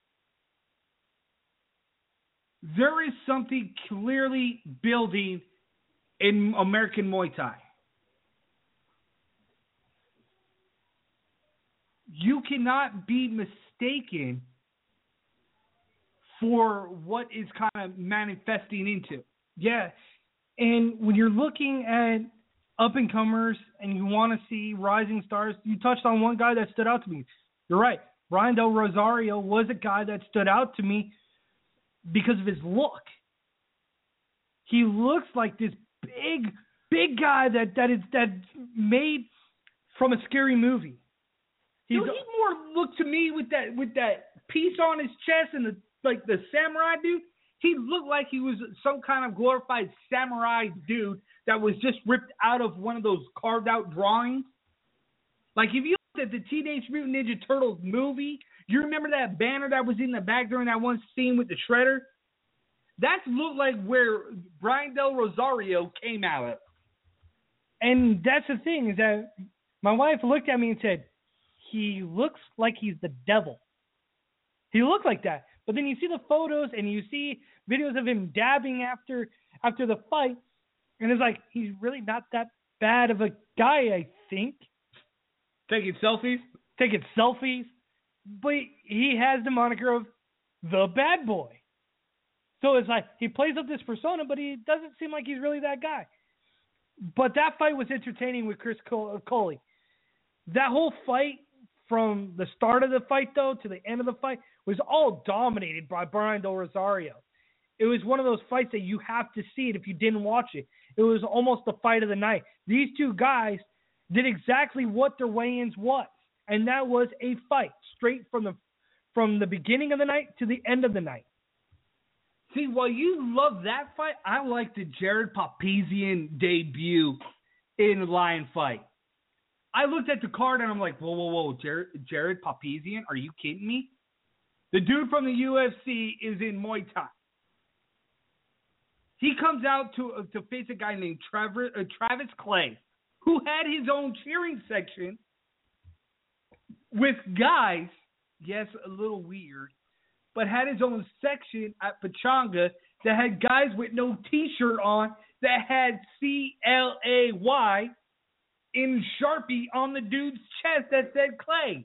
There is something clearly building in American Muay Thai. You cannot be mistaken for what is kind of manifesting into. Yeah, and when you're looking at up-and-comers and you want to see rising stars, you touched on one guy that stood out to me. You're right. Brian Del Rosario was a guy that stood out to me because of his look. He looks like this big guy that's made from a scary movie. He more looked to me with that piece on his chest and the samurai dude. He looked like he was some kind of glorified samurai dude that was just ripped out of one of those carved out drawings. Like if you looked at the Teenage Mutant Ninja Turtles movie, you remember that banner that was in the back during that one scene with the Shredder? That looked like where Brian Del Rosario came out of. And that's the thing, is that my wife looked at me and said, he looks like he's the devil. He looked like that. But then you see the photos and you see videos of him dabbing after the fight, and it's like, he's really not that bad of a guy, I think. Taking selfies. But he has the moniker of the bad boy. So it's like he plays up this persona, but he doesn't seem like he's really that guy. But that fight was entertaining with Chris Coley. That whole fight, from the start of the fight, though, to the end of the fight, was all dominated by Brian Del Rosario. It was one of those fights that you have to see it if you didn't watch it. It was almost the fight of the night. These two guys did exactly what their weigh-ins was, and that was a fight straight from the beginning of the night to the end of the night. See, while you love that fight, I like the Jared Papazian debut in the Lion fight. I looked at the card and I'm like, whoa, Jared Papazian? Are you kidding me? The dude from the UFC is in Muay Thai. He comes out to face a guy named Travis Clay, who had his own cheering section with guys, yes, a little weird, but had his own section at Pachanga that had guys with no T-shirt on that had CLAY in Sharpie on the dude's chest that said Clay.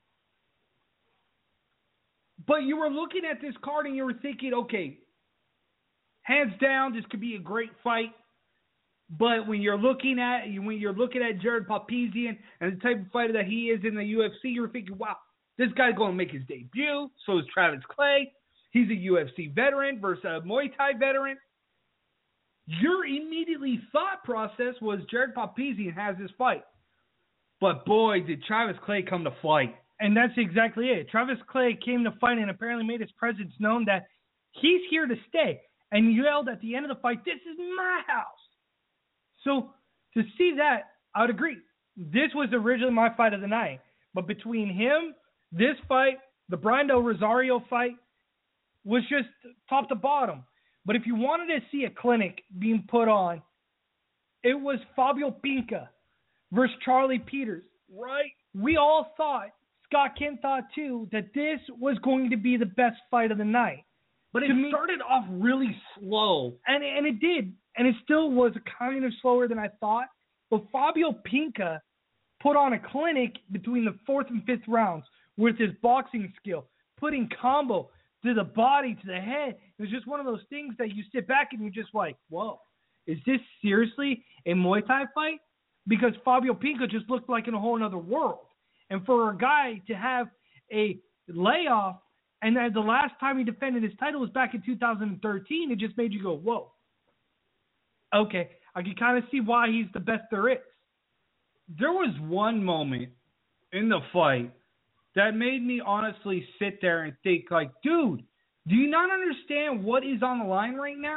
But you were looking at this card and you were thinking, okay, hands down, this could be a great fight. But when you're looking at Jared Papazian and the type of fighter that he is in the UFC, you're thinking, wow, this guy's going to make his debut. So is Travis Clay. He's a UFC veteran versus a Muay Thai veteran. Your immediately thought process was Jared Papazian has this fight. But boy, did Travis Clay come to fight. And that's exactly it. Travis Clay came to fight and apparently made his presence known that he's here to stay. And yelled at the end of the fight, "This is my house." So to see that, I would agree. This was originally my fight of the night. But between him, this fight, the Brian Del Rosario fight, was just top to bottom. But if you wanted to see a clinic being put on, it was Fabio Pinca versus Charlie Peters. Right? We all thought, Scott Kent thought too, that this was going to be the best fight of the night. But it started off really slow. And it did. And it still was kind of slower than I thought. But Fabio Pinca put on a clinic between the fourth and fifth rounds with his boxing skill, putting combo to the body, to the head. It was just one of those things that you sit back and you're just like, whoa, is this seriously a Muay Thai fight? Because Fabio Pinca just looked like in a whole other world. And for a guy to have a layoff, and then the last time he defended his title was back in 2013, it just made you go, whoa. Okay, I can kind of see why he's the best there is. There was one moment in the fight that made me honestly sit there and think, like, dude, do you not understand what is on the line right now?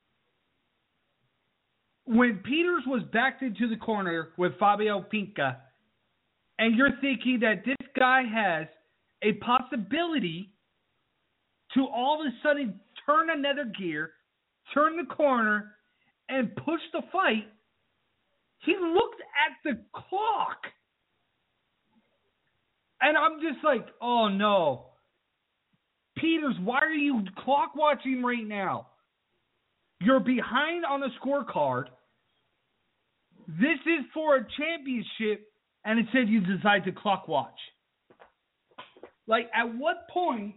When Peters was backed into the corner with Fabio Pinca, and you're thinking that this guy has a possibility to all of a sudden turn another gear, turn the corner, and push the fight, he looked at the clock. And I'm just like, oh no. Peters, why are you clock watching right now? You're behind on the scorecard. This is for a championship, and it said you decide to clock watch. Like, at what point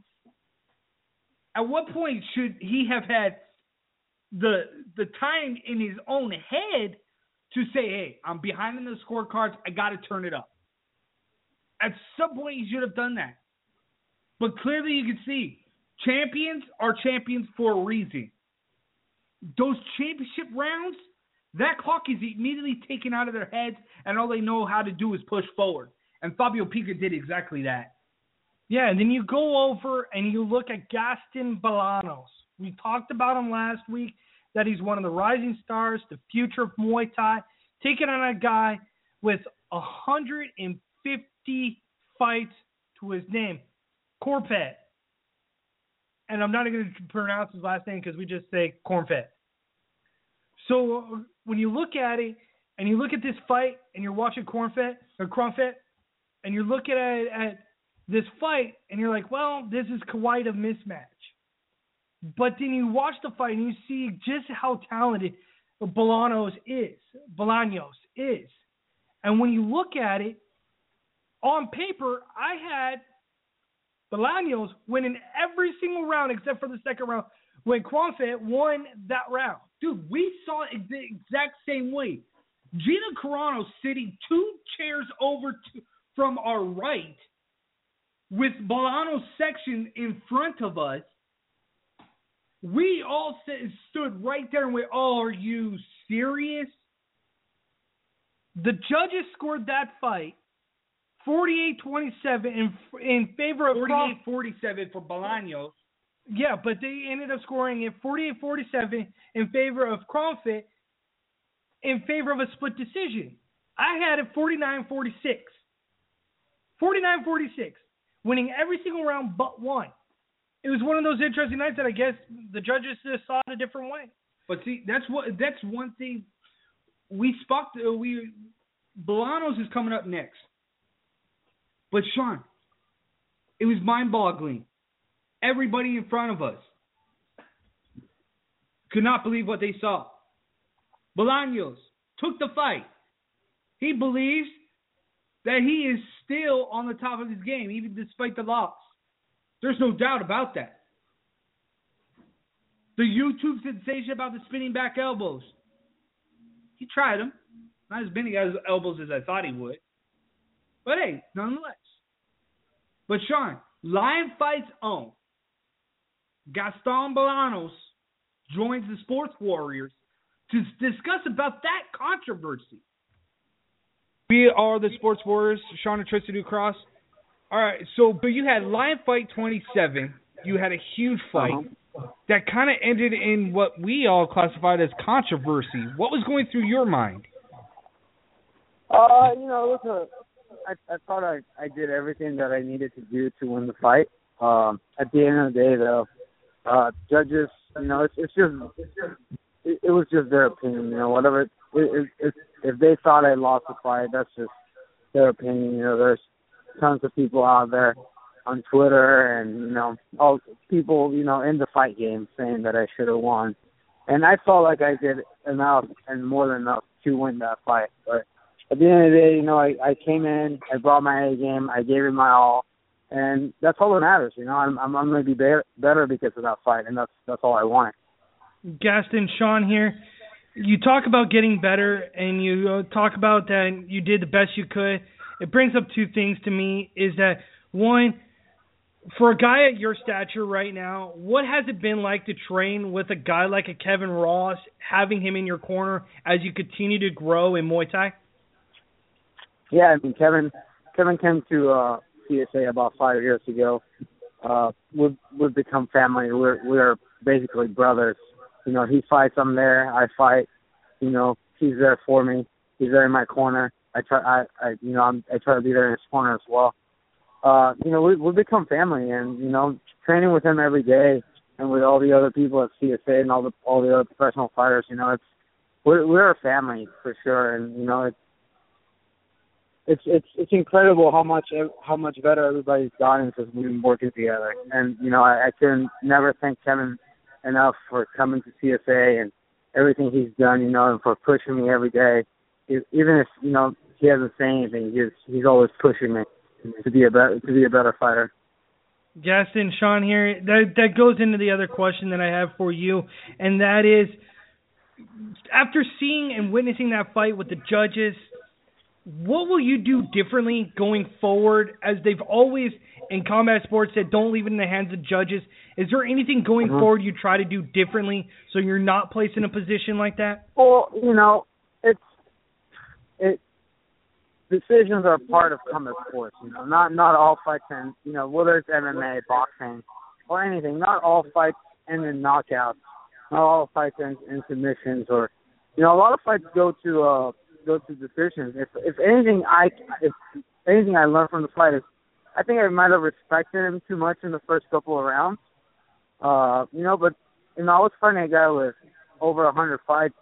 should he have had the time in his own head to say, hey, I'm behind in the scorecards, I got to turn it up? At some point, he should have done that. But clearly you can see champions are champions for a reason. Those championship rounds, that clock is immediately taken out of their heads, and all they know how to do is push forward. And Fabio Pica did exactly that. Yeah, and then you go over and you look at Gaston Bolanos. We talked about him last week, that he's one of the rising stars, the future of Muay Thai, taking on a guy with 150 fights to his name, Kornfed. And I'm not going to pronounce his last name because we just say Kornfed. So when you look at it, and you look at this fight, and you're watching Kornfed, and you're looking at this fight, and you're like, well, this is quite a mismatch. But then you watch the fight, and you see just how talented Bolaños is. And when you look at it, on paper, I had Bolaños winning every single round except for the second round when Kornfed won that round. Dude, we saw it the exact same way. Gina Carano sitting 2 chairs over from our right with Bolaños' section in front of us. We all stood right there and went, oh, are you serious? The judges scored that fight 48-27 in favor of 48-47 for Bolaños. Yeah, but they ended up scoring it 48-47 in favor of Kornfed in favor of a split decision. I had it 49-46. 49-46, winning every single round but one. It was one of those interesting nights that I guess the judges just saw it a different way. But see, that's one thing Bolaños is coming up next. But Sean, it was mind-boggling. Everybody in front of us could not believe what they saw. Bolaños took the fight. He believes that he is still on the top of his game, even despite the loss. There's no doubt about that. The YouTube sensation about the spinning back elbows. He tried them. Not as many elbows as I thought he would. But hey, nonetheless. But Sean, Lion Fight's own Gaston Bolaños joins the Sports Warriors to discuss about that controversy. We are the Sports Warriors, Sean and Tristan Ducross. All right, but you had Lion Fight 27. You had a huge fight that kind of ended in what we all classified as controversy. What was going through your mind? Listen, I thought I did everything that I needed to do to win the fight. At the end of the day, though, judges, it was just their opinion. Whatever. If they thought I lost the fight, that's just their opinion. There's tons of people out there on Twitter and, all people, in the fight game saying that I should have won. And I felt like I did enough and more than enough to win that fight. But at the end of the day, I came in, I brought my A game, I gave it my all, and that's all that matters. I'm going to be better because of that fight, and that's all I wanted. Gaston, Sean here. You talk about getting better, and you talk about that you did the best you could. It brings up two things to me, is that, one, for a guy at your stature right now, what has it been like to train with a guy like a Kevin Ross, having him in your corner as you continue to grow in Muay Thai? Yeah, Kevin came to CSA about 5 years ago. We've become family. We're basically brothers. He fights, I'm there. I fight. He's there for me. He's there in my corner. I try to be there in his corner as well. We've become family, and training with him every day, and with all the other people at CSA and all the other professional fighters. We're a family for sure, and it's incredible how much better everybody's gotten since we've been working together. And I can never thank Kevin enough for coming to CSA and everything he's done. And for pushing me every day, even if he hasn't said anything, he's always pushing me to be a better fighter. Gaston, Sean here. That goes into the other question that I have for you, and that is, after seeing and witnessing that fight with the judges, what will you do differently going forward, as they've always in combat sports said, don't leave it in the hands of judges? Is there anything going forward you try to do differently so you're not placed in a position like that? Well, decisions are part of combat sports. Not all fights end, whether it's MMA, boxing, or anything. Not all fights end in knockouts. Not all fights end in submissions, or a lot of fights go to decisions. If anything I learned from the fight is, I think I might have respected him too much in the first couple of rounds. But I was fighting a guy with over 100 fights.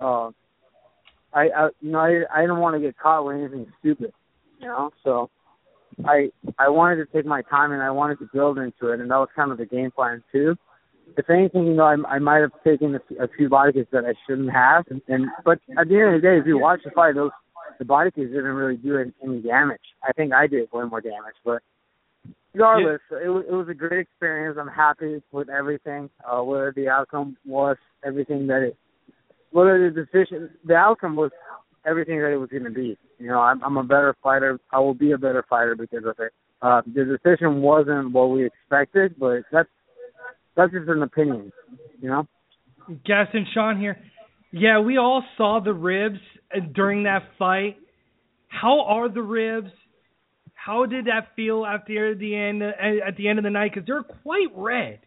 I didn't want to get caught with anything stupid, So I wanted to take my time and I wanted to build into it, and that was kind of the game plan too. If anything, I might have taken a few body kicks that I shouldn't have, but at the end of the day, if you watch the fight, the body kicks didn't really do any damage. I think I did way more damage, but regardless, it was a great experience. I'm happy with everything, whether the outcome was everything that it. Whether the outcome was everything that it was going to be. I'm a better fighter. I will be a better fighter because of it. The decision wasn't what we expected, but that's just an opinion, Gaston, Sean here. Yeah, we all saw the ribs during that fight. How are the ribs? How did that feel at the end of the night? Because they're quite red.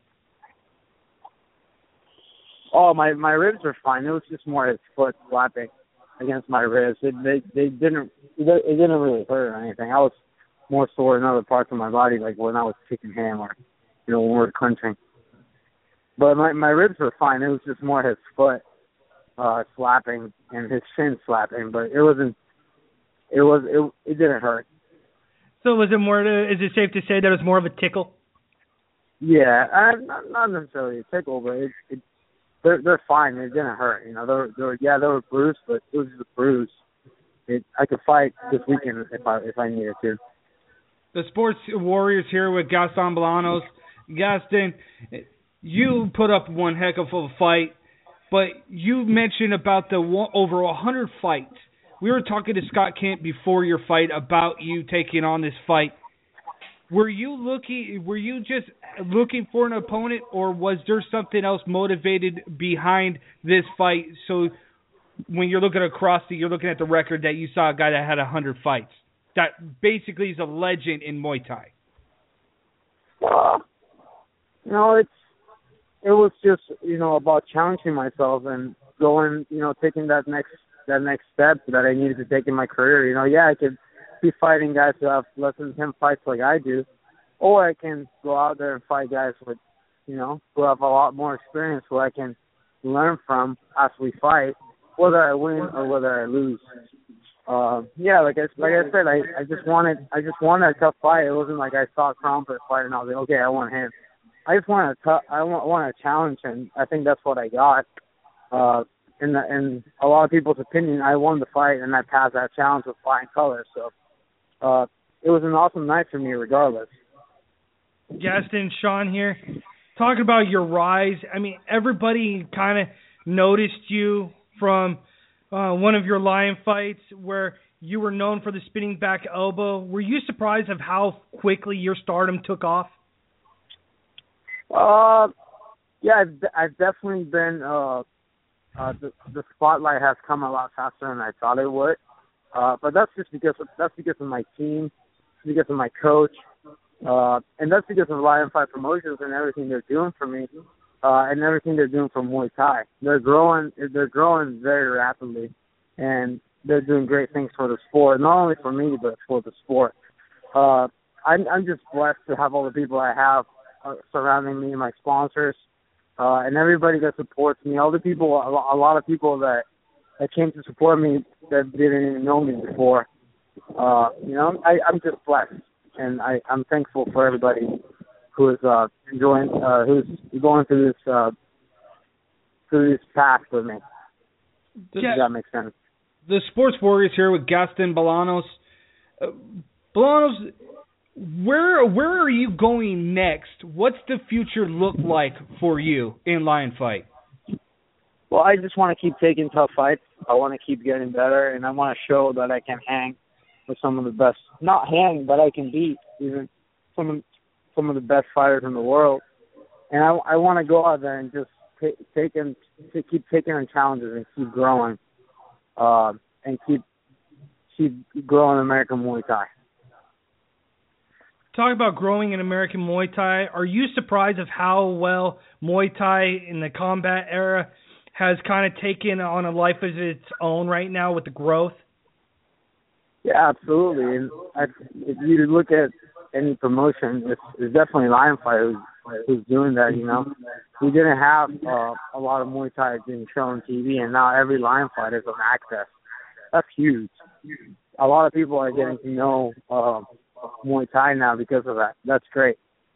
Oh, my ribs were fine. It was just more his foot slapping against my ribs. It didn't really hurt or anything. I was more sore in other parts of my body, like when I was kicking him or when we were clinching. But my ribs were fine. It was just more his foot slapping and his shin slapping. But it didn't hurt. So was it more? Is it safe to say that it was more of a tickle? Yeah, not necessarily a tickle, but They're fine. It didn't hurt. They were bruised, but it was just a bruise. I could fight this weekend if I needed to. The Sports Warriors here with Gaston Bolanos. Gaston, you put up one heck of a fight, but you mentioned about the over 100 fights. We were talking to Scott Kent before your fight about you taking on this fight. Were you just looking for an opponent, or was there something else motivated behind this fight? So when you're looking you're looking at the record that you saw a guy that had 100 fights. That basically is a legend in Muay Thai. It was just, about challenging myself and going, taking that next step that I needed to take in my career. I could be fighting guys who have less than 10 fights like I do, or I can go out there and fight guys with, who have a lot more experience, who I can learn from as we fight, whether I win or whether I lose. Like I said, I just wanted a tough fight. It wasn't like I saw Crumpet fight and I was like, okay, I want him. I just want a challenge, and I think that's what I got. In a lot of people's opinion, I won the fight, and I passed that challenge with flying colors. So it was an awesome night for me regardless. Gaston, Sean here. Talking about your rise, I mean, everybody kind of noticed you from one of your Lion fights where you were known for the spinning back elbow. Were you surprised of how quickly your stardom took off? Yeah, I've definitely been. The spotlight has come a lot faster than I thought it would. But that's because of my team, because of my coach, and that's because of Lion Fight Promotions and everything they're doing for me, and everything they're doing for Muay Thai. They're growing very rapidly, and they're doing great things for the sport, not only for me but for the sport. I'm just blessed to have all the people I have surrounding me, my sponsors, and everybody that supports me. All the people, a lot of people that came to support me that didn't even know me before. I'm just blessed, and I'm thankful for everybody who is enjoying, who's going through this path with me. Does that make sense? The Sports Warriors here with Gaston Bolanos. Bolanos, where are you going next? What's the future look like for you in Lion Fight? Well, I just want to keep taking tough fights. I want to keep getting better, and I want to show that I can hang with some of the best, not hang, but I can beat even some of the best fighters in the world. And I want to go out there and just keep taking on challenges and keep growing, and keep growing American Muay Thai. Talk about growing in American Muay Thai. Are you surprised of how well Muay Thai in the combat era has kind of taken on a life of its own right now with the growth? Yeah, absolutely. And if you look at any promotion, it's definitely Lion Fight who's doing that, you know. We didn't have a lot of Muay Thai being shown on TV, and now every Lion Fight is on Access. That's huge. A lot of people are getting to know Muay Thai now because of that. That's great.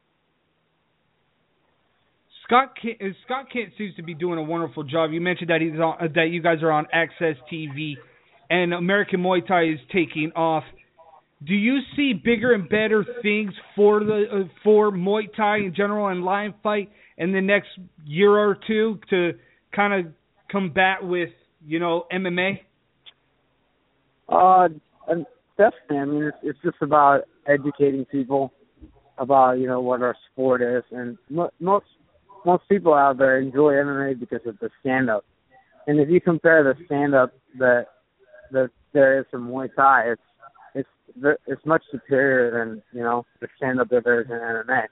Scott Kent seems to be doing a wonderful job. You mentioned that that you guys are on Access TV, and American Muay Thai is taking off. Do you see bigger and better things for Muay Thai in general and Lion Fight in the next year or two to kind of combat with, you know, MMA? Definitely. I mean, it's just about educating people about, you know, what our sport is, and most people out there enjoy MMA because of the stand-up. And if you compare the stand-up that there is in Muay Thai, it's much superior than, you know, the stand-up that there is in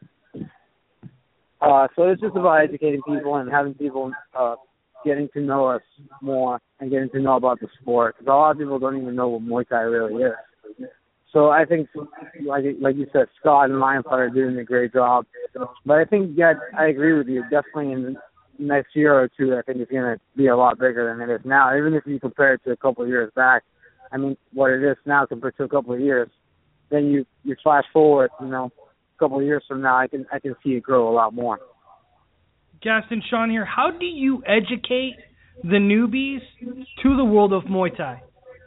MMA. So it's just about educating people and having people getting to know us more and getting to know about the sport, because a lot of people don't even know what Muay Thai really is. So I think, like you said, Scott and Lion Fight are doing a great job. But I think, yeah, I agree with you. Definitely in the next year or two, I think it's going to be a lot bigger than it is now. Even if you compare it to a couple of years back, I mean, what it is now compared to a couple of years, then you flash forward, you know, a couple of years from now, I can see it grow a lot more. Gaston, Sean here. How do you educate the newbies to the world of Muay Thai?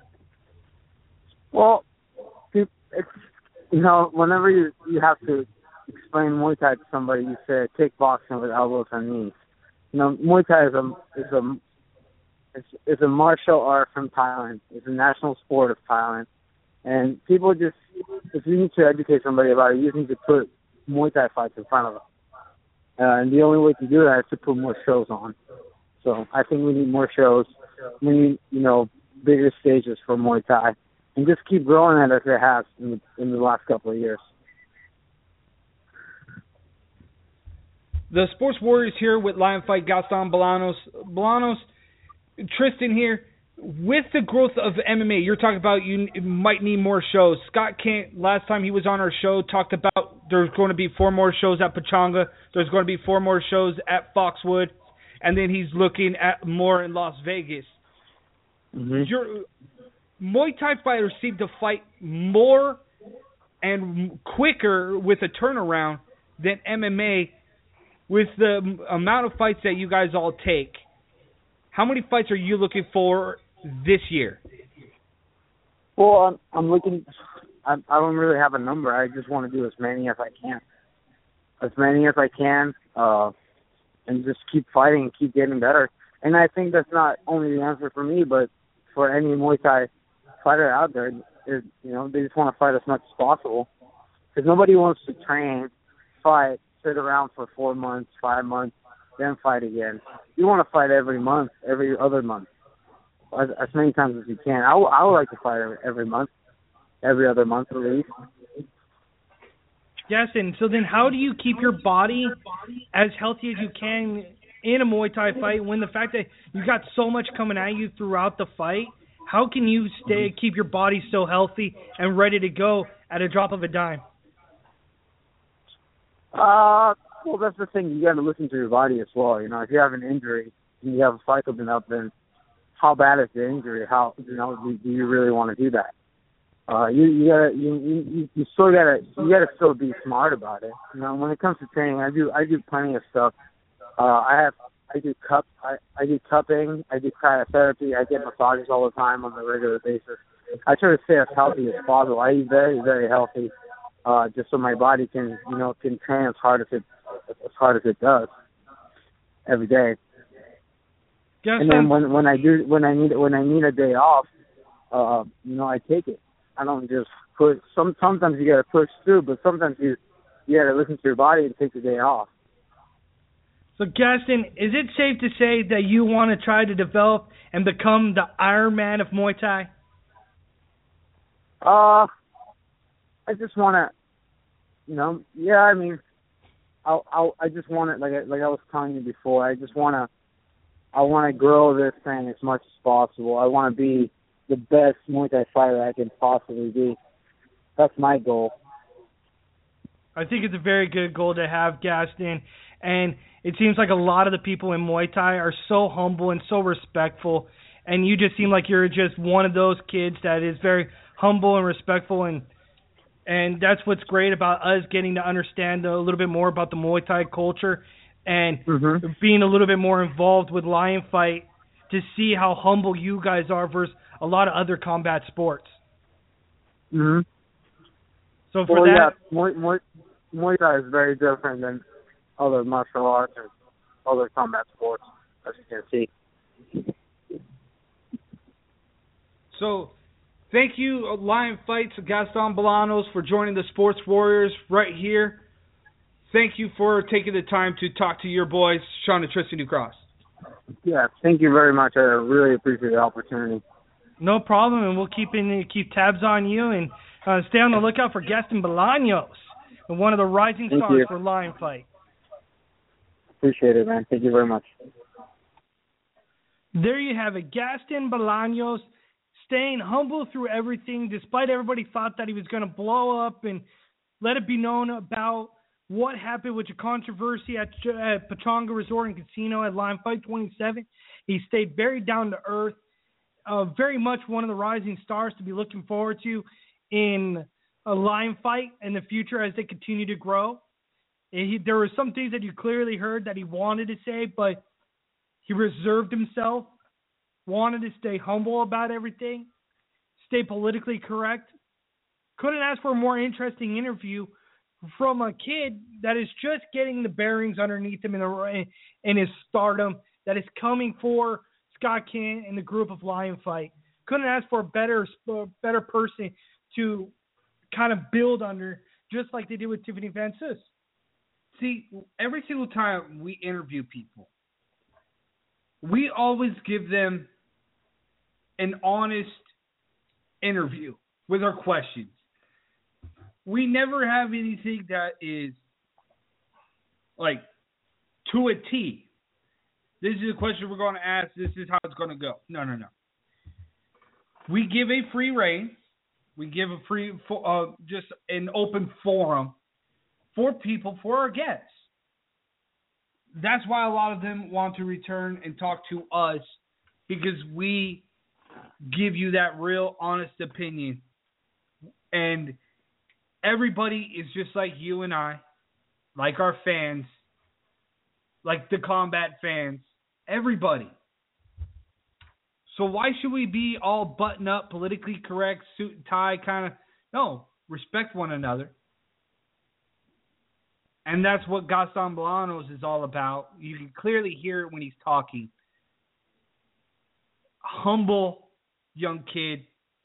Well, it's, you know, whenever you have to explain Muay Thai to somebody, you say kickboxing with elbows and knees. You know, Muay Thai is a martial art from Thailand. It's a national sport of Thailand. And people just, if you need to educate somebody about it, you just need to put Muay Thai fights in front of them. And the only way to do that is to put more shows on. So I think we need more shows. We need, you know, bigger stages for Muay Thai. And just keep growing it as it has in the last couple of years. The Sports Warriors here with Lion Fight, Gaston Bolanos. Bolanos, Tristan here. With the growth of MMA, you're talking about you might need more shows. Scott Kent, last time he was on our show, talked about there's going to be 4 more shows at Pechanga. There's going to be 4 more shows at Foxwood. And then he's looking at more in Las Vegas. Mm-hmm. Your Muay Thai fighters seem to fight more and quicker with a turnaround than MMA with the amount of fights that you guys all take. How many fights are you looking for this year? Well, I'm looking. I don't really have a number. I just want to do as many as I can, and just keep fighting and keep getting better. And I think that's not only the answer for me, but for any Muay Thai fighter out there. Is, you know, they just want to fight as much as possible, because nobody wants to train, fight, sit around for 4 months, 5 months, then fight again. You want to fight every month, every other month, as many times as you can. I would like to fight every month, every other month at least. Yes, and so then how do you keep your body as healthy as you can in a Muay Thai fight when the fact that you got so much coming at you throughout the fight? How can you keep your body so healthy and ready to go at a drop of a dime? Well, that's the thing. You got to listen to your body as well. You know, if you have an injury and you have a fight coming up, then how bad is the injury? How, you know, do you really want to do that? You still gotta still be smart about it. You know, when it comes to training, I do plenty of stuff. I do cupping, I do cryotherapy, I get massages all the time on a regular basis. I try to stay as healthy as possible. I eat very, very healthy, just so my body can train as hard as it does every day. Yes, and then when I need a day off, I take it. I don't just push. Sometimes you got to push through, but sometimes you got to listen to your body and take the day off. So, Gaston, is it safe to say that you want to try to develop and become the Iron Man of Muay Thai? I just want to, yeah. I mean, I just want it like I was telling you before. I want to grow this thing as much as possible. I want to be the best Muay Thai fighter I can possibly be. That's my goal. I think it's a very good goal to have, Gaston. And it seems like a lot of the people in Muay Thai are so humble and so respectful. And you just seem like you're just one of those kids that is very humble and respectful. And that's what's great about us getting to understand a little bit more about the Muay Thai culture and being a little bit more involved with Lion Fight to see how humble you guys are versus a lot of other combat sports. Mm-hmm. So for that, Muay Thai is very different than other martial arts and other combat sports, as you can see. So, thank you, Lion Fights, Gaston Bolanos, for joining the Sports Warriors right here. Thank you for taking the time to talk to your boys, Sean and Tristan Ducross. Yeah, thank you very much. I really appreciate the opportunity. No problem, and we'll keep tabs on you and stay on the lookout for Gaston Bolanos, one of the rising stars for Lion Fight. Appreciate it, man. Thank you very much. There you have it, Gaston Bolanos, staying humble through everything, despite everybody thought that he was going to blow up and let it be known about what happened with the controversy at Pechanga Resort and Casino at Lion Fight 27. He stayed very down to earth, very much one of the rising stars to be looking forward to in a Lion Fight in the future as they continue to grow. There were some things that you clearly heard that he wanted to say, but he reserved himself, wanted to stay humble about everything, stay politically correct. Couldn't ask for a more interesting interview from a kid that is just getting the bearings underneath him in his stardom, that is coming for Scott Kent and the group of Lion Fight. Couldn't ask for a better person to kind of build under, just like they did with Tiffany Van Sus. See, every single time we interview people, we always give them an honest interview with our questions. We never have anything that is like to a T. This is a question we're going to ask. This is how it's going to go. No. We give a free reign. We give a free, just an open forum for people, for our guests. That's why a lot of them want to return and talk to us, because we give you that real honest opinion. And everybody is just like you and I, like our fans, like the combat fans, everybody. So why should we be all button up, politically correct, suit and tie kind of? No, respect one another. And that's what Gaston Bolanos is all about. You can clearly hear it when he's talking. Humble young kid.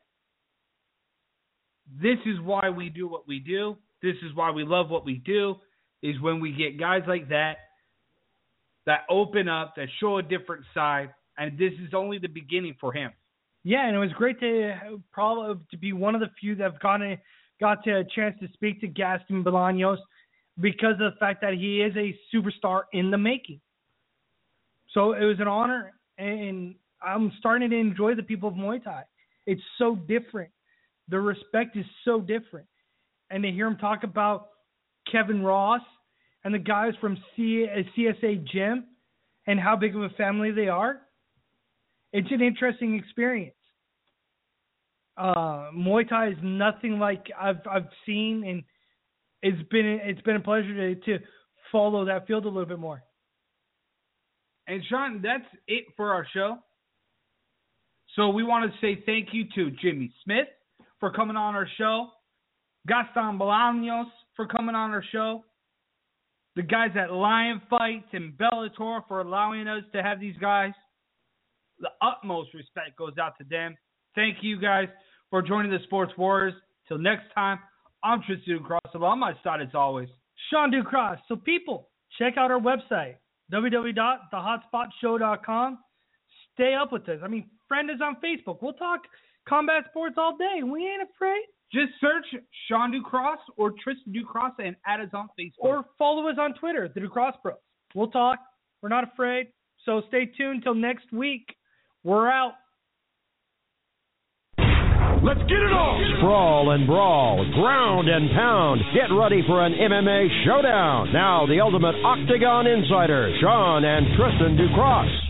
This is why we do what we do. This is why we love what we do, is when we get guys like that open up, that show a different side, and this is only the beginning for him. Yeah, and it was great to be one of the few that have got a chance to speak to Gaston Bolanos, because of the fact that he is a superstar in the making. So it was an honor, and I'm starting to enjoy the people of Muay Thai. It's so different. The respect is so different. And to hear him talk about Kevin Ross and the guys from CSA Gym and how big of a family they are, it's an interesting experience. Muay Thai is nothing like I've seen, and it's been a pleasure to follow that field a little bit more. And Sean, that's it for our show. So we want to say thank you to Jimmy Smith for coming on our show, Gaston Bolanos for coming on our show, the guys at Lion Fights and Bellator for allowing us to have these guys. The utmost respect goes out to them. Thank you guys for joining the Sports Warriors. Till next time, I'm Tristan Ducross. On my side, as always, Sean Ducross. So people, check out our website, www.thehotspot.show.com. Stay up with us. I mean, friend us on Facebook. We'll talk combat sports all day. We ain't afraid. just search Sean Ducross or Tristan Ducross and add us on Facebook. Or follow us on Twitter, the Ducross Bros. We'll talk. We're not afraid. So stay tuned till next week. We're out. Let's get it on! Sprawl and brawl, ground and pound. Get ready for an MMA showdown. Now, the ultimate Octagon Insider, Sean and Tristan Ducross.